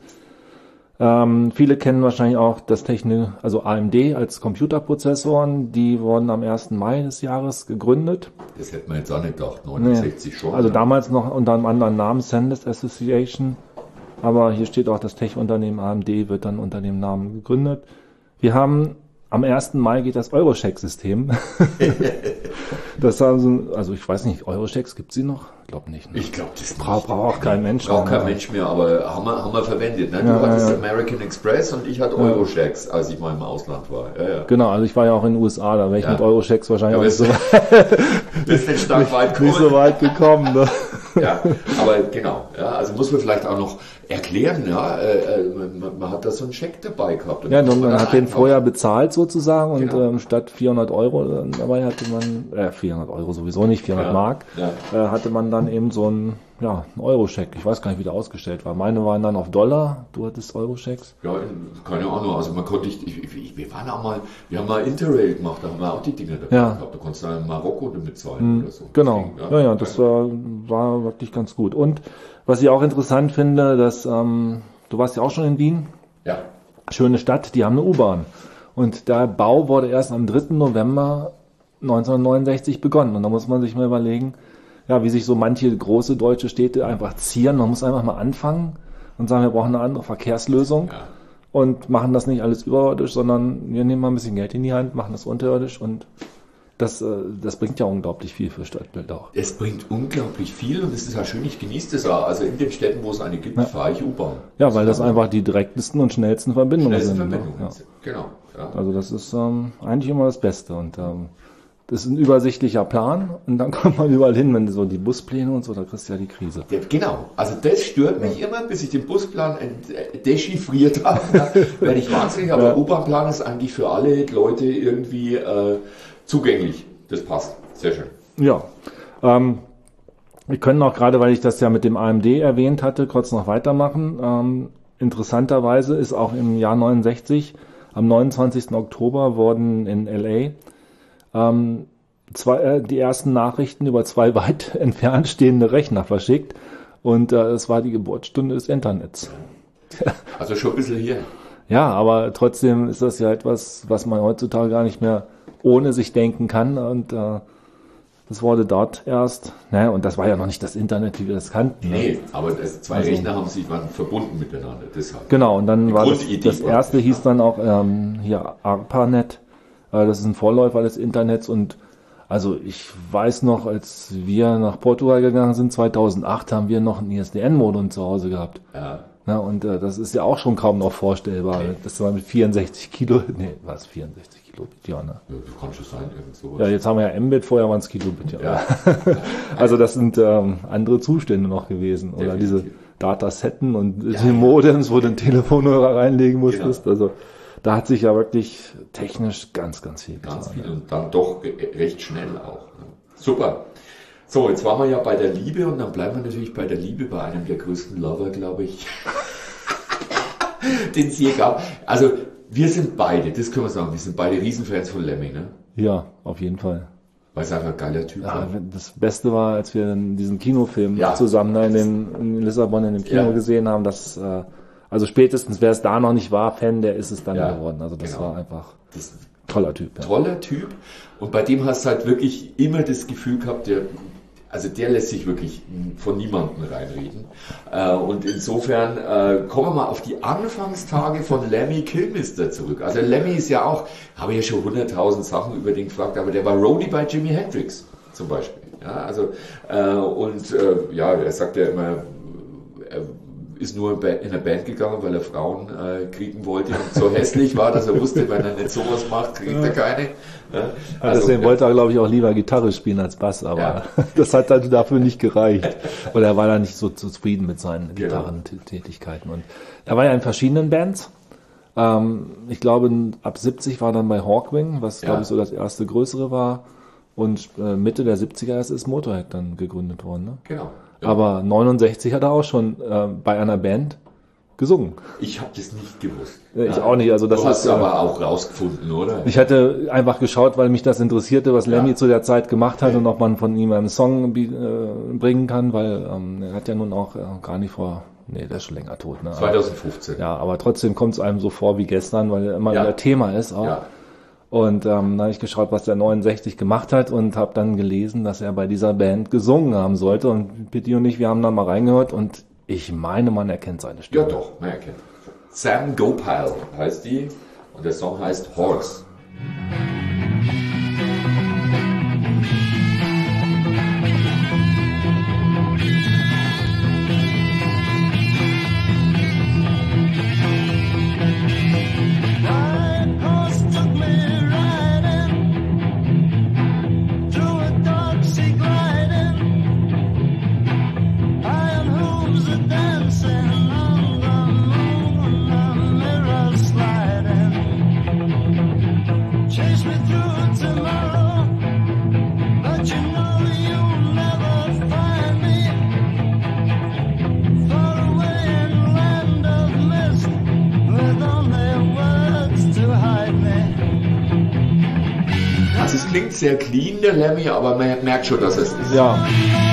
Viele kennen wahrscheinlich auch das also AMD als Computerprozessoren, die wurden am 1. Mai des Jahres gegründet. Das hätte man jetzt auch nicht gedacht, 69 schon. Also damals noch unter einem anderen Namen, SanDisk Association, aber hier steht auch, das Tech-Unternehmen AMD wird dann unter dem Namen gegründet. Wir haben am 1. Mai geht das Eurocheck-System. Das haben sie, also ich weiß nicht, Eurochecks gibt's sie noch? Ich glaube nicht. Ne? Ich glaube, das braucht auch kein Mensch mehr. Braucht kein Mensch mehr, aber haben wir verwendet. Ne? Du hattest American Express und ich hatte Eurochecks, als ich mal im Ausland war. Ja. Genau, also ich war ja auch in den USA, da wäre ich mit Eurochecks wahrscheinlich auch nicht so weit gekommen. Ne? Ja, aber genau. Ja, also muss man vielleicht auch noch erklären, man hat da so einen Scheck dabei gehabt. Ja, man hat den vorher bezahlt sozusagen und statt 400 Euro dabei hatte man, 400 Euro sowieso nicht, 400 Mark, hatte man dann eben so einen Euro-Scheck. Ich weiß gar nicht, wie der ausgestellt war. Meine waren dann auf Dollar, du hattest Euro-Schecks. Ja, keine Ahnung, also man konnte, wir haben mal Interrail gemacht, da haben wir auch die Dinger dabei gehabt. Da konntest du dann in Marokko damit zahlen oder so. Genau, das war wirklich ganz gut. Und was ich auch interessant finde, dass, du warst ja auch schon in Wien. Ja. Schöne Stadt, die haben eine U-Bahn. Und der Bau wurde erst am 3. November 1969 begonnen. Und da muss man sich mal überlegen, wie sich so manche große deutsche Städte einfach zieren. Man muss einfach mal anfangen und sagen, wir brauchen eine andere Verkehrslösung und machen das nicht alles überirdisch, sondern wir nehmen mal ein bisschen Geld in die Hand, machen das unterirdisch und das bringt ja unglaublich viel für Stadtbild auch. Es bringt unglaublich viel und es ist ja schön, ich genieße das auch. Also in den Städten, wo es eine gibt, fahre ich U-Bahn. Ja, weil das einfach die direktesten und schnellsten Verbindungen sind. Genau. Ja. Also das ist eigentlich immer das Beste und das ist ein übersichtlicher Plan und dann kommt man überall hin, wenn so die Buspläne und so, da kriegst du ja die Krise. Ja, genau, also das stört mich immer, bis ich den Busplan dechiffriert habe, werde ich wahnsinnig, aber U-Bahn-Plan ist eigentlich für alle Leute irgendwie zugänglich. Das passt, sehr schön. Ja, wir können auch gerade, weil ich das ja mit dem AMD erwähnt hatte, kurz noch weitermachen. Interessanterweise ist auch im Jahr 69, am 29. Oktober wurden in LA die ersten Nachrichten über 2 weit entfernt stehende Rechner verschickt und es war die Geburtsstunde des Internets. Also schon ein bisschen hier. Ja, aber trotzdem ist das ja etwas, was man heutzutage gar nicht mehr ohne sich denken kann und das wurde dort erst, und das war ja noch nicht das Internet, wie wir das kannten. Nee, aber 2 Rechner waren verbunden miteinander, deshalb. Genau, und dann war das erste hieß dann auch hier ARPANET. Das ist ein Vorläufer des Internets und also ich weiß noch, als wir nach Portugal gegangen sind, 2008, haben wir noch ein ISDN-Modem zu Hause gehabt. Ja, und das ist ja auch schon kaum noch vorstellbar. Okay. Das war mit 64 Kilobit, 64 Kilobit, ja, ne? Ja, du kannst es sein, irgend sowas. Ja, jetzt haben wir ja Mbit, vorher waren es Kilobit, ja. Also das sind andere Zustände noch gewesen. Oder diese Datasetten und die Modems, wo du den Telefonhörer reinlegen musstest. Genau. Also da hat sich ja wirklich technisch ganz, ganz viel getan. Ganz viel und dann doch recht schnell auch. Ne? Super. So, jetzt waren wir ja bei der Liebe und dann bleiben wir natürlich bei der Liebe, bei einem der größten Lover, glaube ich, den es je gab. Also wir sind beide, das können wir sagen, wir sind beide Riesenfans von Lemmy, ne? Ja, auf jeden Fall. Weil es einfach ein geiler Typ war. Das Beste war, als wir diesen Kinofilm zusammen in Lissabon in dem Kino gesehen haben, dass also spätestens, wer es da noch nicht war, Fan, der ist es dann geworden. Also das war einfach toller Typ. Ja. Toller Typ. Und bei dem hast du halt wirklich immer das Gefühl gehabt, der lässt sich wirklich von niemandem reinreden. Und insofern kommen wir mal auf die Anfangstage von Lemmy Kilmister zurück. Also Lemmy ist ja auch, habe ich ja schon 100.000 Sachen über den gefragt, aber der war Roadie bei Jimi Hendrix zum Beispiel. Ja, also er sagt ja immer, er ist nur in eine Band gegangen, weil er Frauen kriegen wollte und so hässlich war, dass er wusste, wenn er nicht sowas macht, kriegt er keine. Also, deswegen wollte er, glaube ich, auch lieber Gitarre spielen als Bass, aber das hat dann dafür nicht gereicht. Oder er war da nicht so zufrieden mit seinen Gitarrentätigkeiten. Und er war ja in verschiedenen Bands. Ich glaube, ab 70 war dann bei Hawkwind, was, glaube ich, so das erste größere war. Und Mitte der 70er ist Motorhead dann gegründet worden. Ne? Genau. Ja. Aber 69 hat er auch schon bei einer Band gesungen. Ich habe das nicht gewusst. Ich auch nicht. Also das du hast aber auch rausgefunden, oder? Ich hatte einfach geschaut, weil mich das interessierte, was Lemmy zu der Zeit gemacht hat und ob man von ihm einen Song bringen kann, weil er hat ja nun auch gar nicht vor... Nee, der ist schon länger tot. Ne? 2015. Ja, aber trotzdem kommt es einem so vor wie gestern, weil er immer wieder Thema ist auch. Ja. Und dann habe ich geschaut, was der 69 gemacht hat und habe dann gelesen, dass er bei dieser Band gesungen haben sollte. Und Pitti und ich, wir haben da mal reingehört und ich meine, man erkennt seine Stimme. Ja doch, man erkennt. Sam Gopal heißt die und der Song heißt Horse. Es klingt sehr clean, der Lemmy, aber man merkt schon, dass es ist. Ja.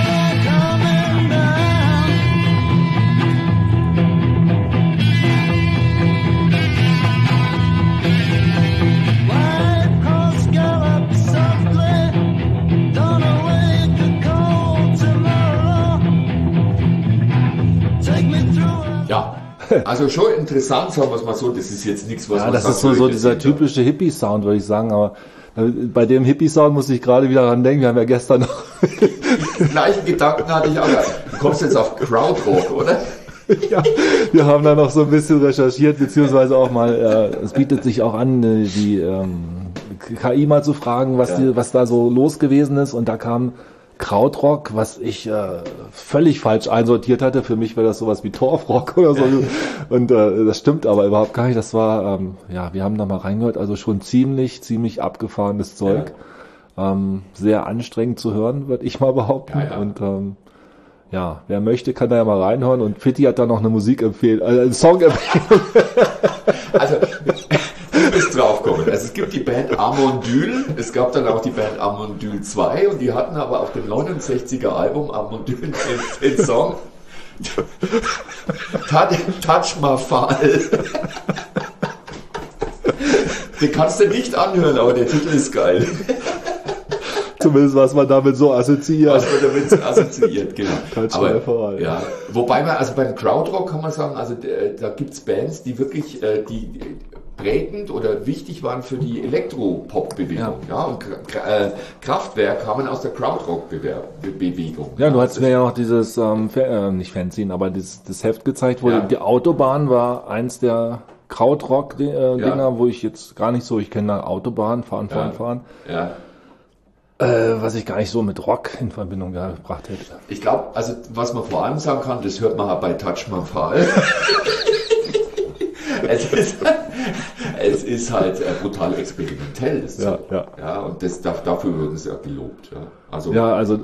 Ja. Also schon interessant, sagen wir es mal so, das ist jetzt nichts, was man das ist so dieser typische Hippie-Sound, würde ich sagen, aber Bei dem Hippie-Sound muss ich gerade wieder dran denken, wir haben ja gestern noch... Den gleichen Gedanken hatte ich auch. Du kommst jetzt auf Krautrock, oder? Ja, wir haben da noch so ein bisschen recherchiert, beziehungsweise auch mal, es bietet sich auch an, die KI mal zu fragen, was da so los gewesen ist, und da kam Krautrock, was ich völlig falsch einsortiert hatte. Für mich wäre das sowas wie Torfrock oder so. Und das stimmt aber überhaupt gar nicht. Das war, wir haben da mal reingehört, also schon ziemlich abgefahrenes Zeug. Sehr anstrengend zu hören, würde ich mal behaupten. Und wer möchte, kann da ja mal reinhören. Und Pitti hat da noch eine eine Song-Empfehlung. Also, du bist draufgekommen. Also es gibt die Band Amondyl, es gab dann auch die Band Amondyl 2 und die hatten aber auf dem 69er Album Amondyl den Song Touch My Fall. Den kannst du nicht anhören, aber der Titel ist geil. Zumindest was man damit so assoziiert. Genau. Aber, ja. Wobei man, also beim Krautrock kann man sagen, also da gibt's Bands, die wirklich die prägend oder wichtig waren für die Elektropop-Bewegung. Ja. Und Kraftwerk kamen aus der Krautrock-Bewegung. Ja, du hast mir ja auch dieses, nicht Fanzine, aber das Heft gezeigt, wo die Autobahn war eins der Krautrock-Dinger, wo ich jetzt gar nicht so, ich kenne da Autobahn, fahren. Ja. Was ich gar nicht so mit Rock in Verbindung gebracht hätte. Ich glaube, also was man vor allem sagen kann, das hört man bei Touch My Fall. Es ist halt brutal experimentell. Ja, und dafür würden sie auch gelobt. Ja, also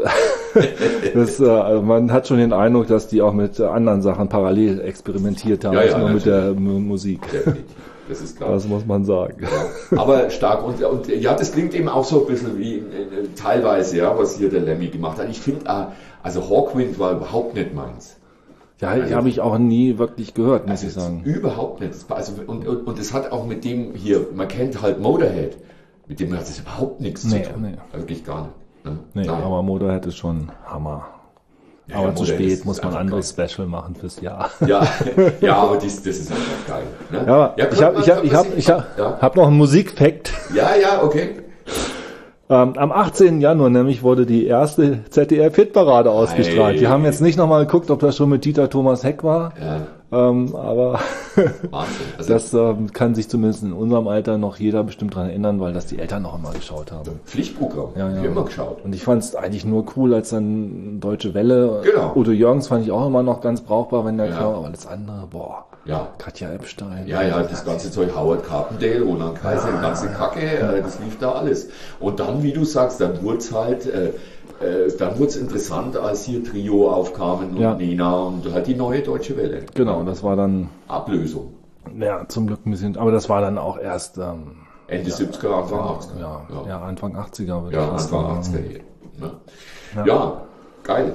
man hat schon den Eindruck, dass die auch mit anderen Sachen parallel experimentiert haben, nicht nur mit der Musik. Definitiv. Das ist klar. Das muss man sagen. Ja, aber stark. Und das klingt eben auch so ein bisschen wie teilweise, was hier der Lemmy gemacht hat. Ich finde, also Hawkwind war überhaupt nicht meins. Ja, habe ich auch nie wirklich gehört, muss ich sagen. Überhaupt nicht. Also, und es hat auch mit dem hier, man kennt halt Motorhead, mit dem hat es überhaupt nichts zu tun. Nee. Wirklich gar nicht. Ne? Nee, aber Motorhead ist schon Hammer. Ja, aber zu spät muss man ein anderes Special machen fürs Jahr. Ja, aber das ist einfach geil. Ne? Ja, ich hab noch einen Musikfact. Ja, okay. Am 18. Januar nämlich wurde die erste ZDF-Hitparade ausgestrahlt. Die haben jetzt nicht nochmal geguckt, ob das schon mit Dieter Thomas Heck war. Ja. Aber Wahnsinn. Also das kann sich zumindest in unserem Alter noch jeder bestimmt dran erinnern, weil das die Eltern noch einmal geschaut haben. Pflichtprogramm. Wir haben immer geschaut. Und ich fand es eigentlich nur cool, als dann Deutsche Welle, Udo Jürgens fand ich auch immer noch ganz brauchbar, wenn der kam, aber das andere, Katja Epstein. Ja, das ganze Zeug, Howard Carpendale, Roland Kaiser, die ganze Kacke, das lief da alles. Und dann, wie du sagst, dann wurde es halt, dann wurde es interessant, als hier Trio aufkamen und Nena und halt die neue Deutsche Welle. Genau, das war dann Ablösung. Ja, zum Glück ein bisschen, aber das war dann auch erst Ende 70er, Anfang 80er. Ja, Anfang 80er. Ja, Anfang 80er hier. Ne? Ja, geil.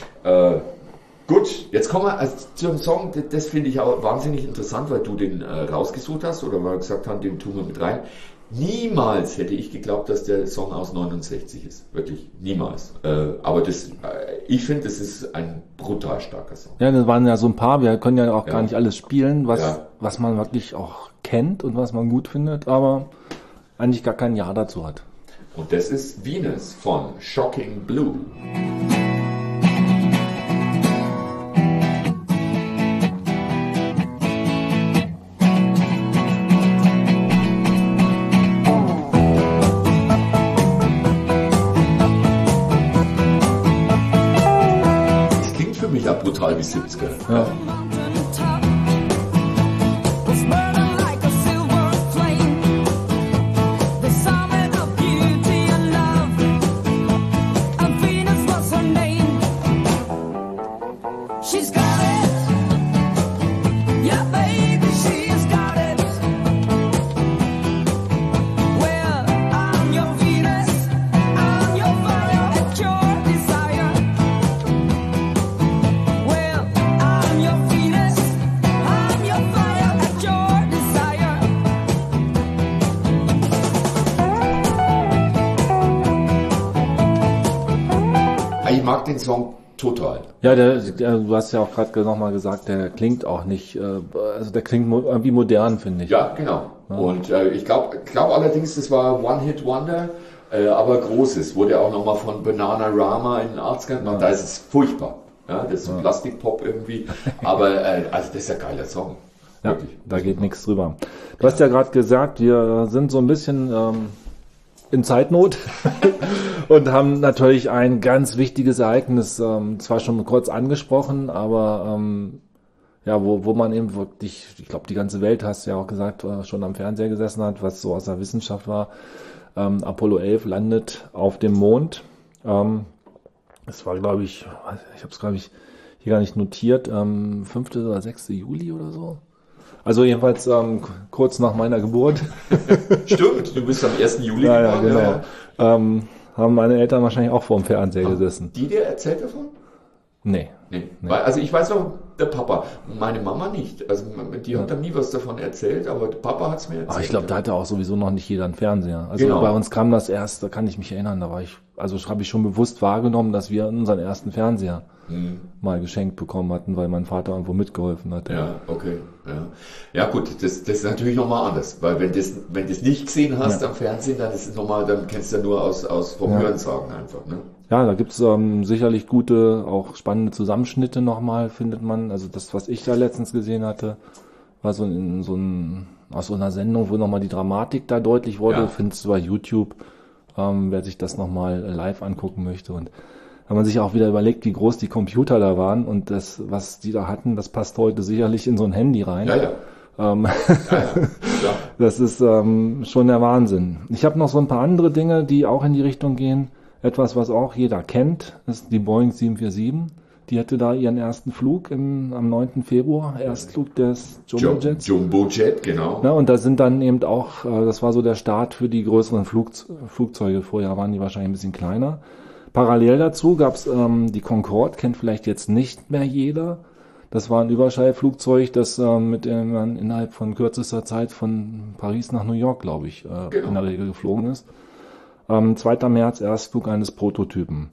Gut, jetzt kommen wir zum Song, das finde ich auch wahnsinnig interessant, weil du den rausgesucht hast oder weil wir gesagt haben, den tun wir mit rein. Niemals hätte ich geglaubt, dass der Song aus 69 ist. Wirklich, niemals. Aber ich finde, das ist ein brutal starker Song. Ja, das waren ja so ein paar, wir können ja auch gar nicht alles spielen, was man wirklich auch kennt und was man gut findet, aber eigentlich gar kein Ja dazu hat. Und das ist Venus von Shocking Blue. Brutal wie 70er. Ja. Ich mag den Song total. Ja, du hast ja auch gerade nochmal gesagt, der klingt auch nicht, also der klingt irgendwie modern, finde ich. Ja, genau. Und ich glaube allerdings, das war One-Hit-Wonder, aber großes. Wurde auch nochmal von Bananarama in den 80ern gemacht. Da ist es furchtbar. Ja, das ist so Plastikpop irgendwie. Aber also das ist ein geiler Song. Ja, Wirklich. da geht nichts drüber. Du hast ja gerade gesagt, wir sind so ein bisschen in Zeitnot und haben natürlich ein ganz wichtiges Ereignis zwar schon kurz angesprochen, aber ja, wo man eben wirklich, ich glaube, die ganze Welt, hast du ja auch gesagt, schon am Fernseher gesessen hat, was so aus der Wissenschaft war. Apollo 11 landet auf dem Mond. Es war, glaube ich habe es, glaube ich, hier gar nicht notiert, 5. oder 6. Juli oder so. Also jedenfalls kurz nach meiner Geburt. Stimmt, du bist am 1. Juli Ja, geboren. genau. Ja. Haben meine Eltern wahrscheinlich auch vor dem Fernseher gesessen. Die dir erzählt davon? Nee. Nee. Weil, also ich weiß noch, der Papa, meine Mama nicht. Also die hat da nie was davon erzählt, aber der Papa hat es mir erzählt. Aber ich glaube, da hatte auch sowieso noch nicht jeder einen Fernseher. Also Genau. bei uns kam das erst, da kann ich mich erinnern, da war ich, also habe ich schon bewusst wahrgenommen, dass wir unseren ersten Fernseher mal geschenkt bekommen hatten, weil mein Vater irgendwo mitgeholfen hatte. Ja, okay. Ja gut, das ist natürlich nochmal anders, weil wenn das nicht gesehen hast am Fernsehen, dann ist es nochmal, dann kennst du ja nur aus vom Hörensagen einfach, ne? Ja, da gibt's sicherlich gute, auch spannende Zusammenschnitte nochmal, findet man. Also das, was ich da letztens gesehen hatte, war aus so einer Sendung, wo nochmal die Dramatik da deutlich wurde. Ja. Findest du bei YouTube, wer sich das nochmal live angucken möchte. Und wenn man sich auch wieder überlegt, wie groß die Computer da waren und das, was die da hatten, das passt heute sicherlich in so ein Handy rein. Ja. Das ist schon der Wahnsinn. Ich habe noch so ein paar andere Dinge, die auch in die Richtung gehen. Etwas, was auch jeder kennt, ist die Boeing 747. Die hatte da ihren ersten Flug am 9. Februar, Erstflug des Jumbo-Jets. Jumbo-Jet, genau. Na, und da sind dann eben auch, das war so der Start für die größeren Flugzeuge. Vorher waren die wahrscheinlich ein bisschen kleiner. Parallel dazu gab's die Concorde, kennt vielleicht jetzt nicht mehr jeder. Das war ein Überschallflugzeug, das mit dem man innerhalb von kürzester Zeit von Paris nach New York, glaube ich, in der Regel geflogen ist. 2. März Erstflug eines Prototypen.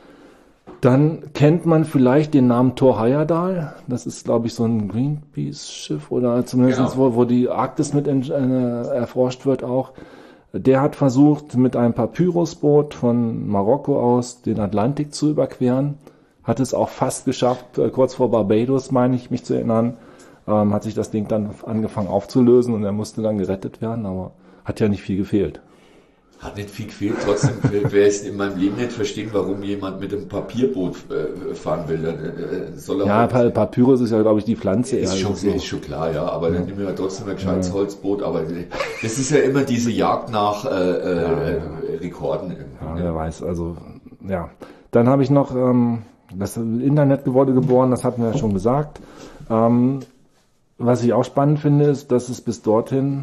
Dann kennt man vielleicht den Namen Thor Heyerdahl. Das ist, glaube ich, so ein Greenpeace-Schiff oder zumindest wo die Arktis mit erforscht wird auch. Der hat versucht, mit einem Papyrusboot von Marokko aus den Atlantik zu überqueren. Hat es auch fast geschafft, kurz vor Barbados, meine ich, mich zu erinnern. Hat sich das Ding dann angefangen aufzulösen und er musste dann gerettet werden, aber hat ja nicht viel gefehlt. Hat nicht viel gefehlt, trotzdem werde ich es in meinem Leben nicht verstehen, warum jemand mit einem Papierboot fahren will. Soll er Ja, Papyrus ist ja, glaube ich, die Pflanze. ist schon klar, ja, aber dann nehmen wir trotzdem ein gescheites Holzboot, aber das ist ja immer diese Jagd nach Rekorden. Ja, wer weiß, also, ja. Dann habe ich noch, das Internet wurde geboren, das hatten wir ja schon gesagt. Was ich auch spannend finde, ist, dass es bis dorthin,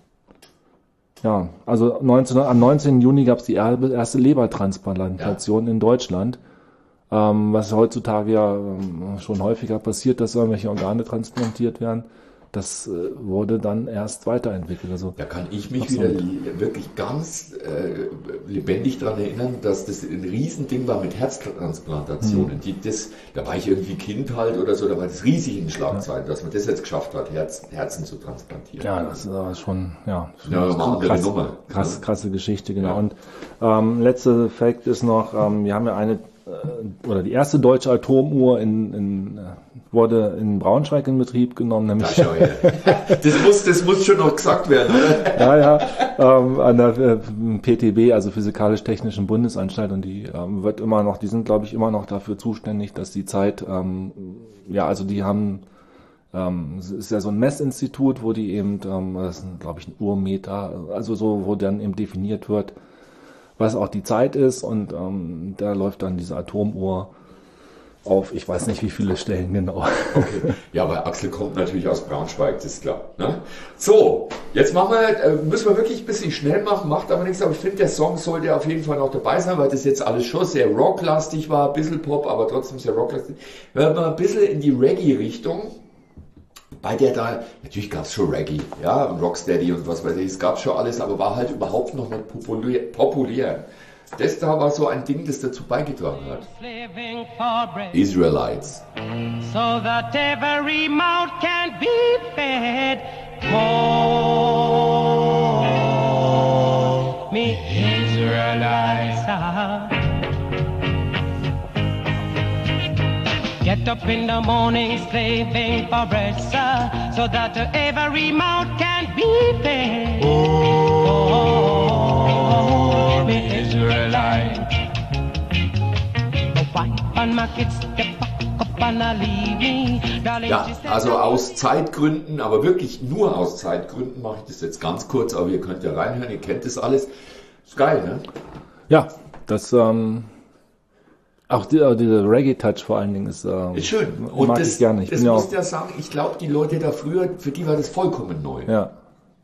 ja, also am 19. Juni gab es die erste Lebertransplantation in Deutschland, was heutzutage ja schon häufiger passiert, dass irgendwelche Organe transplantiert werden. Das wurde dann erst weiterentwickelt. Also da kann ich mich wieder wirklich ganz lebendig daran erinnern, dass das ein Riesending war mit Herztransplantationen. Da war ich irgendwie Kind halt oder so, da war das riesig in Schlagzeilen, dass man das jetzt geschafft hat, Herzen zu transplantieren. ja, das war schon, krasse Geschichte, genau. Ja. Und letzter Fakt ist noch, wir haben ja die erste deutsche Atomuhr wurde in Braunschweig in Betrieb genommen. Nämlich das muss schon noch gesagt werden, oder? An der PTB, also Physikalisch-Technischen Bundesanstalt, und die die sind, glaube ich, immer noch dafür zuständig, dass die Zeit, also die haben, es ist ja so ein Messinstitut, wo die eben, das ist, glaube ich, ein Urmeter, also so, wo dann eben definiert wird, was auch die Zeit ist, und da läuft dann diese Atomuhr auf, ich weiß nicht wie viele Stellen genau. Okay. Ja, aber Axel kommt natürlich aus Braunschweig, das ist klar. Ne? So, jetzt müssen wir wirklich ein bisschen schnell machen, macht aber nichts, aber ich finde, der Song sollte auf jeden Fall noch dabei sein, weil das jetzt alles schon sehr rocklastig war, ein bisschen Pop, aber trotzdem sehr rocklastig. Wenn wir ein bisschen in die Reggae-Richtung, bei der da, natürlich gab es schon Reggae, ja, Rocksteady und was weiß ich, es gab schon alles, aber war halt überhaupt noch nicht populär. Das da war so ein Ding, das dazu beigetragen hat. Israelites. So that every mouth can be fed. More get up in the morning slaving for bread, sir, so that every mouth can be fed. Oh, me Israelite. And my kids step up and leave me. Ja, also aus Zeitgründen, aber wirklich nur aus Zeitgründen mache ich das jetzt ganz kurz, aber ihr könnt ja reinhören, ihr kennt das alles. Ist geil, ne? Ja, das auch dieser Reggae-Touch vor allen Dingen ist schön. Und mag das, ich gerne. das musst du ja sagen, ich glaube, die Leute da früher, für die war das vollkommen neu. Ja.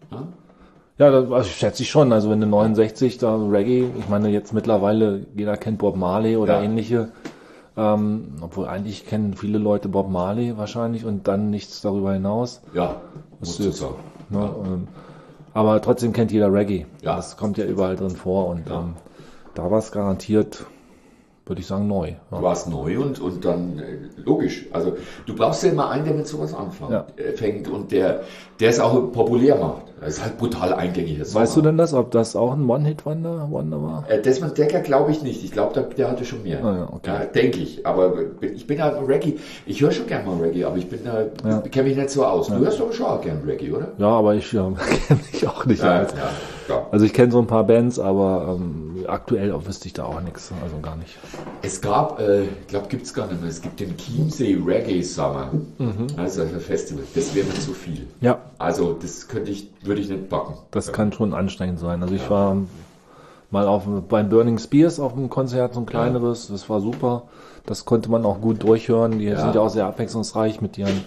Ja, das also schätze ich schon. Also wenn du 69 da Reggae, ich meine jetzt mittlerweile, jeder kennt Bob Marley oder ähnliche, obwohl eigentlich kennen viele Leute Bob Marley wahrscheinlich und dann nichts darüber hinaus. Ja, musst du sagen. Ne, aber trotzdem kennt jeder Reggae. Ja. Das kommt ja überall drin vor und da war es garantiert, würde ich sagen, neu. Ja. War es neu und dann logisch. Also du brauchst ja immer einen, der mit sowas fängt und der es auch populär macht. Das ist halt brutal eingängig. Weißt du denn das, ob das auch ein One-Hit-Wonder war? Desmond Decker glaube ich nicht. Ich glaube, der hatte schon mehr. Ja, okay. Denke ich. Aber ich bin halt Reggae. Ich höre schon gerne mal Reggae, aber ich kenne mich nicht so aus. Du hörst doch schon auch gerne Reggae, oder? Ja, aber ich kenne mich auch nicht aus. Ja. Also ich kenne so ein paar Bands, aber aktuell wüsste ich da auch nichts. Also gar nicht. Es gab, ich glaube, gibt es gar nicht mehr. Es gibt den Chiemsee Reggae Summer. Also ein Festival. Das wäre mir zu viel. Ja. Also das würde ich nicht backen. Das kann schon anstrengend sein. Also ich war mal beim Burning Spears auf einem Konzert, so ein kleineres. Das war super. Das konnte man auch gut durchhören. Die sind ja auch sehr abwechslungsreich mit ihren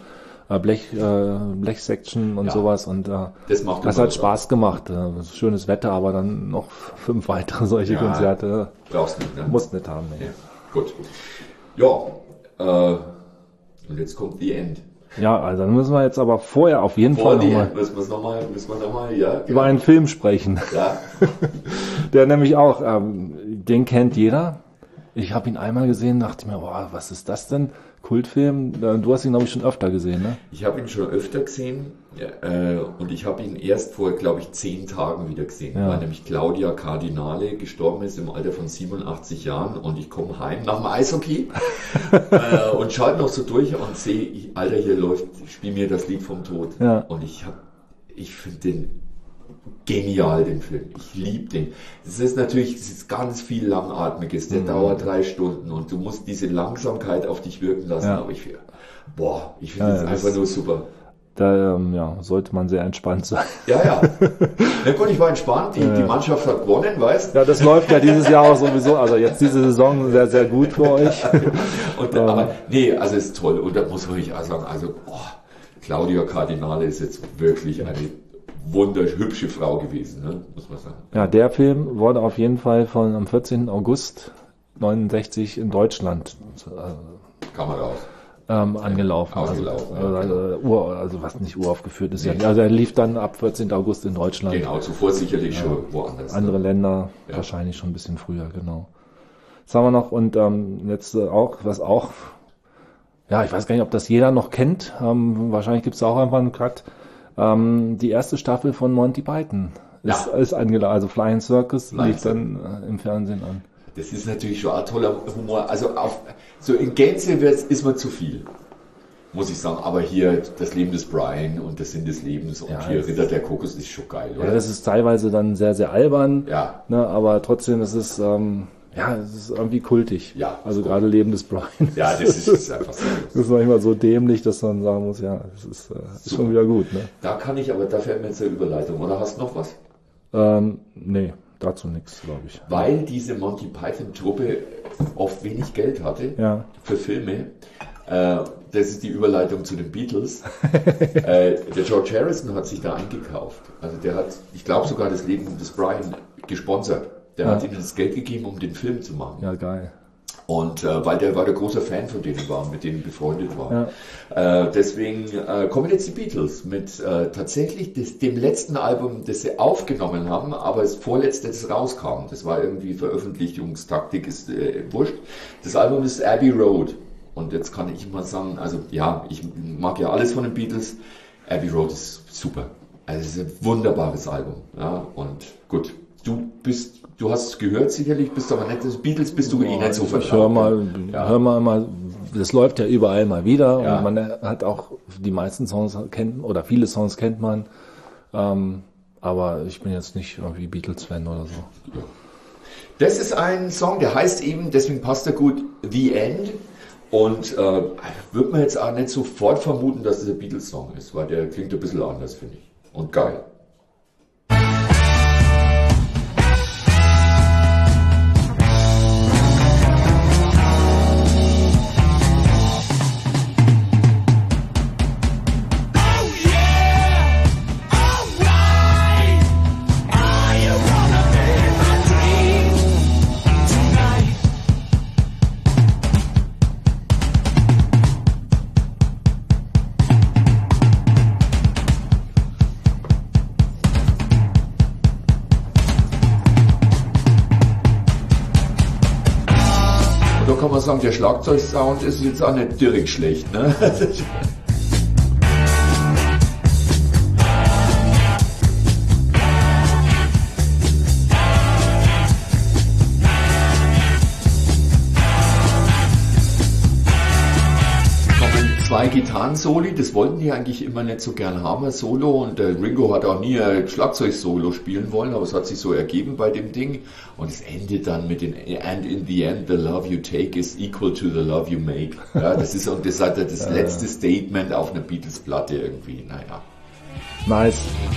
Blech-Section und sowas. Und das hat Spaß gemacht. Schönes Wetter, aber dann noch 5 weitere solche Konzerte. Brauchst nicht, ne? Musst nicht haben. Nee. Ja, gut. Ja, und jetzt kommt The End. Ja, also dann müssen wir jetzt aber vorher auf jeden Fall müssen wir nochmal, über einen Film sprechen. Ja. Der nämlich auch, den kennt jeder. Ich habe ihn einmal gesehen, dachte mir, boah, was ist das denn? Kultfilm. Du hast ihn, glaube ich, schon öfter gesehen, ne? Ich habe ihn schon öfter gesehen und ich habe ihn erst vor, glaube ich, 10 Tagen wieder gesehen, weil nämlich Claudia Cardinale gestorben ist im Alter von 87 Jahren und ich komme heim nach dem Eishockey und schalte noch so durch und sehe, Alter, hier läuft, spiel mir das Lied vom Tod. Ja. Und ich finde den genial, den Film. Ich liebe den. Das ist ganz viel Langatmiges. Der dauert 3 Stunden und du musst diese Langsamkeit auf dich wirken lassen. Aber ich finde das einfach nur super. Da sollte man sehr entspannt sein. Ja. Na gut, ich war entspannt. Die Mannschaft hat gewonnen, weißt du? Ja, das läuft ja dieses Jahr auch sowieso. Also jetzt diese Saison sehr, sehr gut für euch. Aber es ist toll. Und da muss ich auch sagen, Claudia Cardinale ist jetzt wirklich eine wunderhübsche Frau gewesen, ne? Muss man sagen. Ja, der Film wurde auf jeden Fall am 14. August 69 in Deutschland angelaufen. Also was nicht uraufgeführt ist. Nee. Also er lief dann ab 14. August in Deutschland. Genau, zuvor sicherlich schon woanders. Andere Länder wahrscheinlich schon ein bisschen früher, genau. Das haben wir noch und jetzt ich weiß gar nicht, ob das jeder noch kennt. Wahrscheinlich gibt es auch einfach einen Cut. Die erste Staffel von Monty Python ist angelaufen, also Flying Circus lief dann im Fernsehen an. Das ist natürlich schon ein toller Humor. Also so in Gänze ist man zu viel, muss ich sagen. Aber hier das Leben des Brian und das Sinn des Lebens und hier Ritter der Kokos ist schon geil, oder? Ja, das ist teilweise dann sehr, sehr albern, ne, aber trotzdem ist es es ist irgendwie kultig. Ja, also gerade Leben des Brian. Ja, das ist einfach so. Das ist manchmal so dämlich, dass man sagen muss, das ist schon wieder gut. Ne? Da fällt mir jetzt eine Überleitung. Oder hast du noch was? Nee, dazu nichts, glaube ich. Weil diese Monty Python-Truppe oft wenig Geld hatte für Filme. Das ist die Überleitung zu den Beatles. Der George Harrison hat sich da eingekauft. Also der hat, ich glaube sogar das Leben des Brian gesponsert. Der hat ihnen das Geld gegeben, um den Film zu machen. Ja, geil. Und weil der großer Fan von denen war, mit denen befreundet war. Deswegen kommen jetzt die Beatles mit tatsächlich dem letzten Album, das sie aufgenommen haben, aber das vorletzte, das rauskam. Das war irgendwie Veröffentlichungstaktik, ist wurscht. Das Album ist Abbey Road. Und jetzt kann ich mal sagen, also ich mag ja alles von den Beatles. Abbey Road ist super. Also es ist ein wunderbares Album. Ja, und gut. Du hast es gehört sicherlich, bist aber nicht, das Beatles bist du nicht so vertraut. Ich hör mal immer, das läuft ja überall mal wieder und man hat auch die meisten Songs oder viele Songs kennt man, aber ich bin jetzt nicht irgendwie Beatles-Fan oder so. Ja. Das ist ein Song, der heißt eben, deswegen passt er gut, The End. Und würde man jetzt auch nicht sofort vermuten, dass es ein Beatles-Song ist, weil der klingt ein bisschen anders, finde ich. Und geil. Kann man sagen, der Schlagzeugsound ist jetzt auch nicht direkt schlecht, ne? Zwei Gitarren-Soli, das wollten die eigentlich immer nicht so gern haben, ein Solo, und Ringo hat auch nie ein Schlagzeug-Solo spielen wollen, aber es hat sich so ergeben bei dem Ding, und es endet dann mit den "And in the end the love you take is equal to the love you make". Ja, das ist, und das hat das letzte Statement auf einer Beatles-Platte irgendwie, naja. Nice.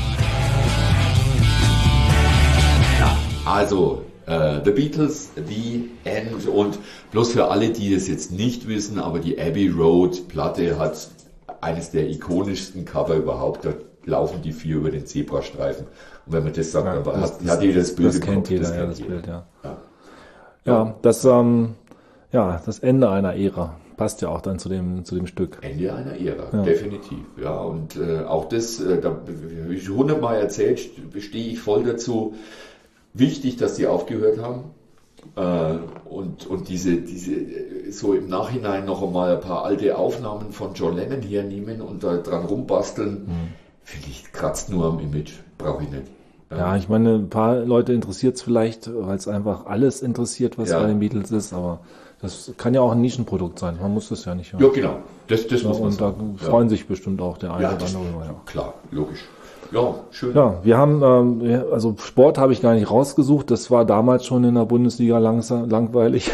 Ja, also The Beatles, The End, und bloß für alle, die das jetzt nicht wissen, aber die Abbey Road Platte hat eines der ikonischsten Cover überhaupt, da laufen die 4 über den Zebrastreifen, und wenn man das sagt, ja, dann hat jeder das Bild. Das kennt jeder, das Bild, ja. Ja, das Ende einer Ära passt ja auch dann zu dem Stück. Ende einer Ära, definitiv, ja, und auch das, da habe ich 100-mal erzählt, stehe ich voll dazu. Wichtig, dass die aufgehört haben, und diese so im Nachhinein noch einmal ein paar alte Aufnahmen von John Lennon hernehmen und da dran rumbasteln, finde ich, kratzt nur am Image, brauche ich nicht. Ja, ich meine, ein paar Leute interessiert es vielleicht, weil es einfach alles interessiert, was bei den Beatles ist, aber das kann ja auch ein Nischenprodukt sein, man muss das ja nicht hören. Ja, genau, das muss man sagen. Und da freuen sich bestimmt auch der eine oder andere. Ja, klar, logisch. Ja, schön. Ja, wir haben, also Sport habe ich gar nicht rausgesucht, das war damals schon in der Bundesliga langweilig.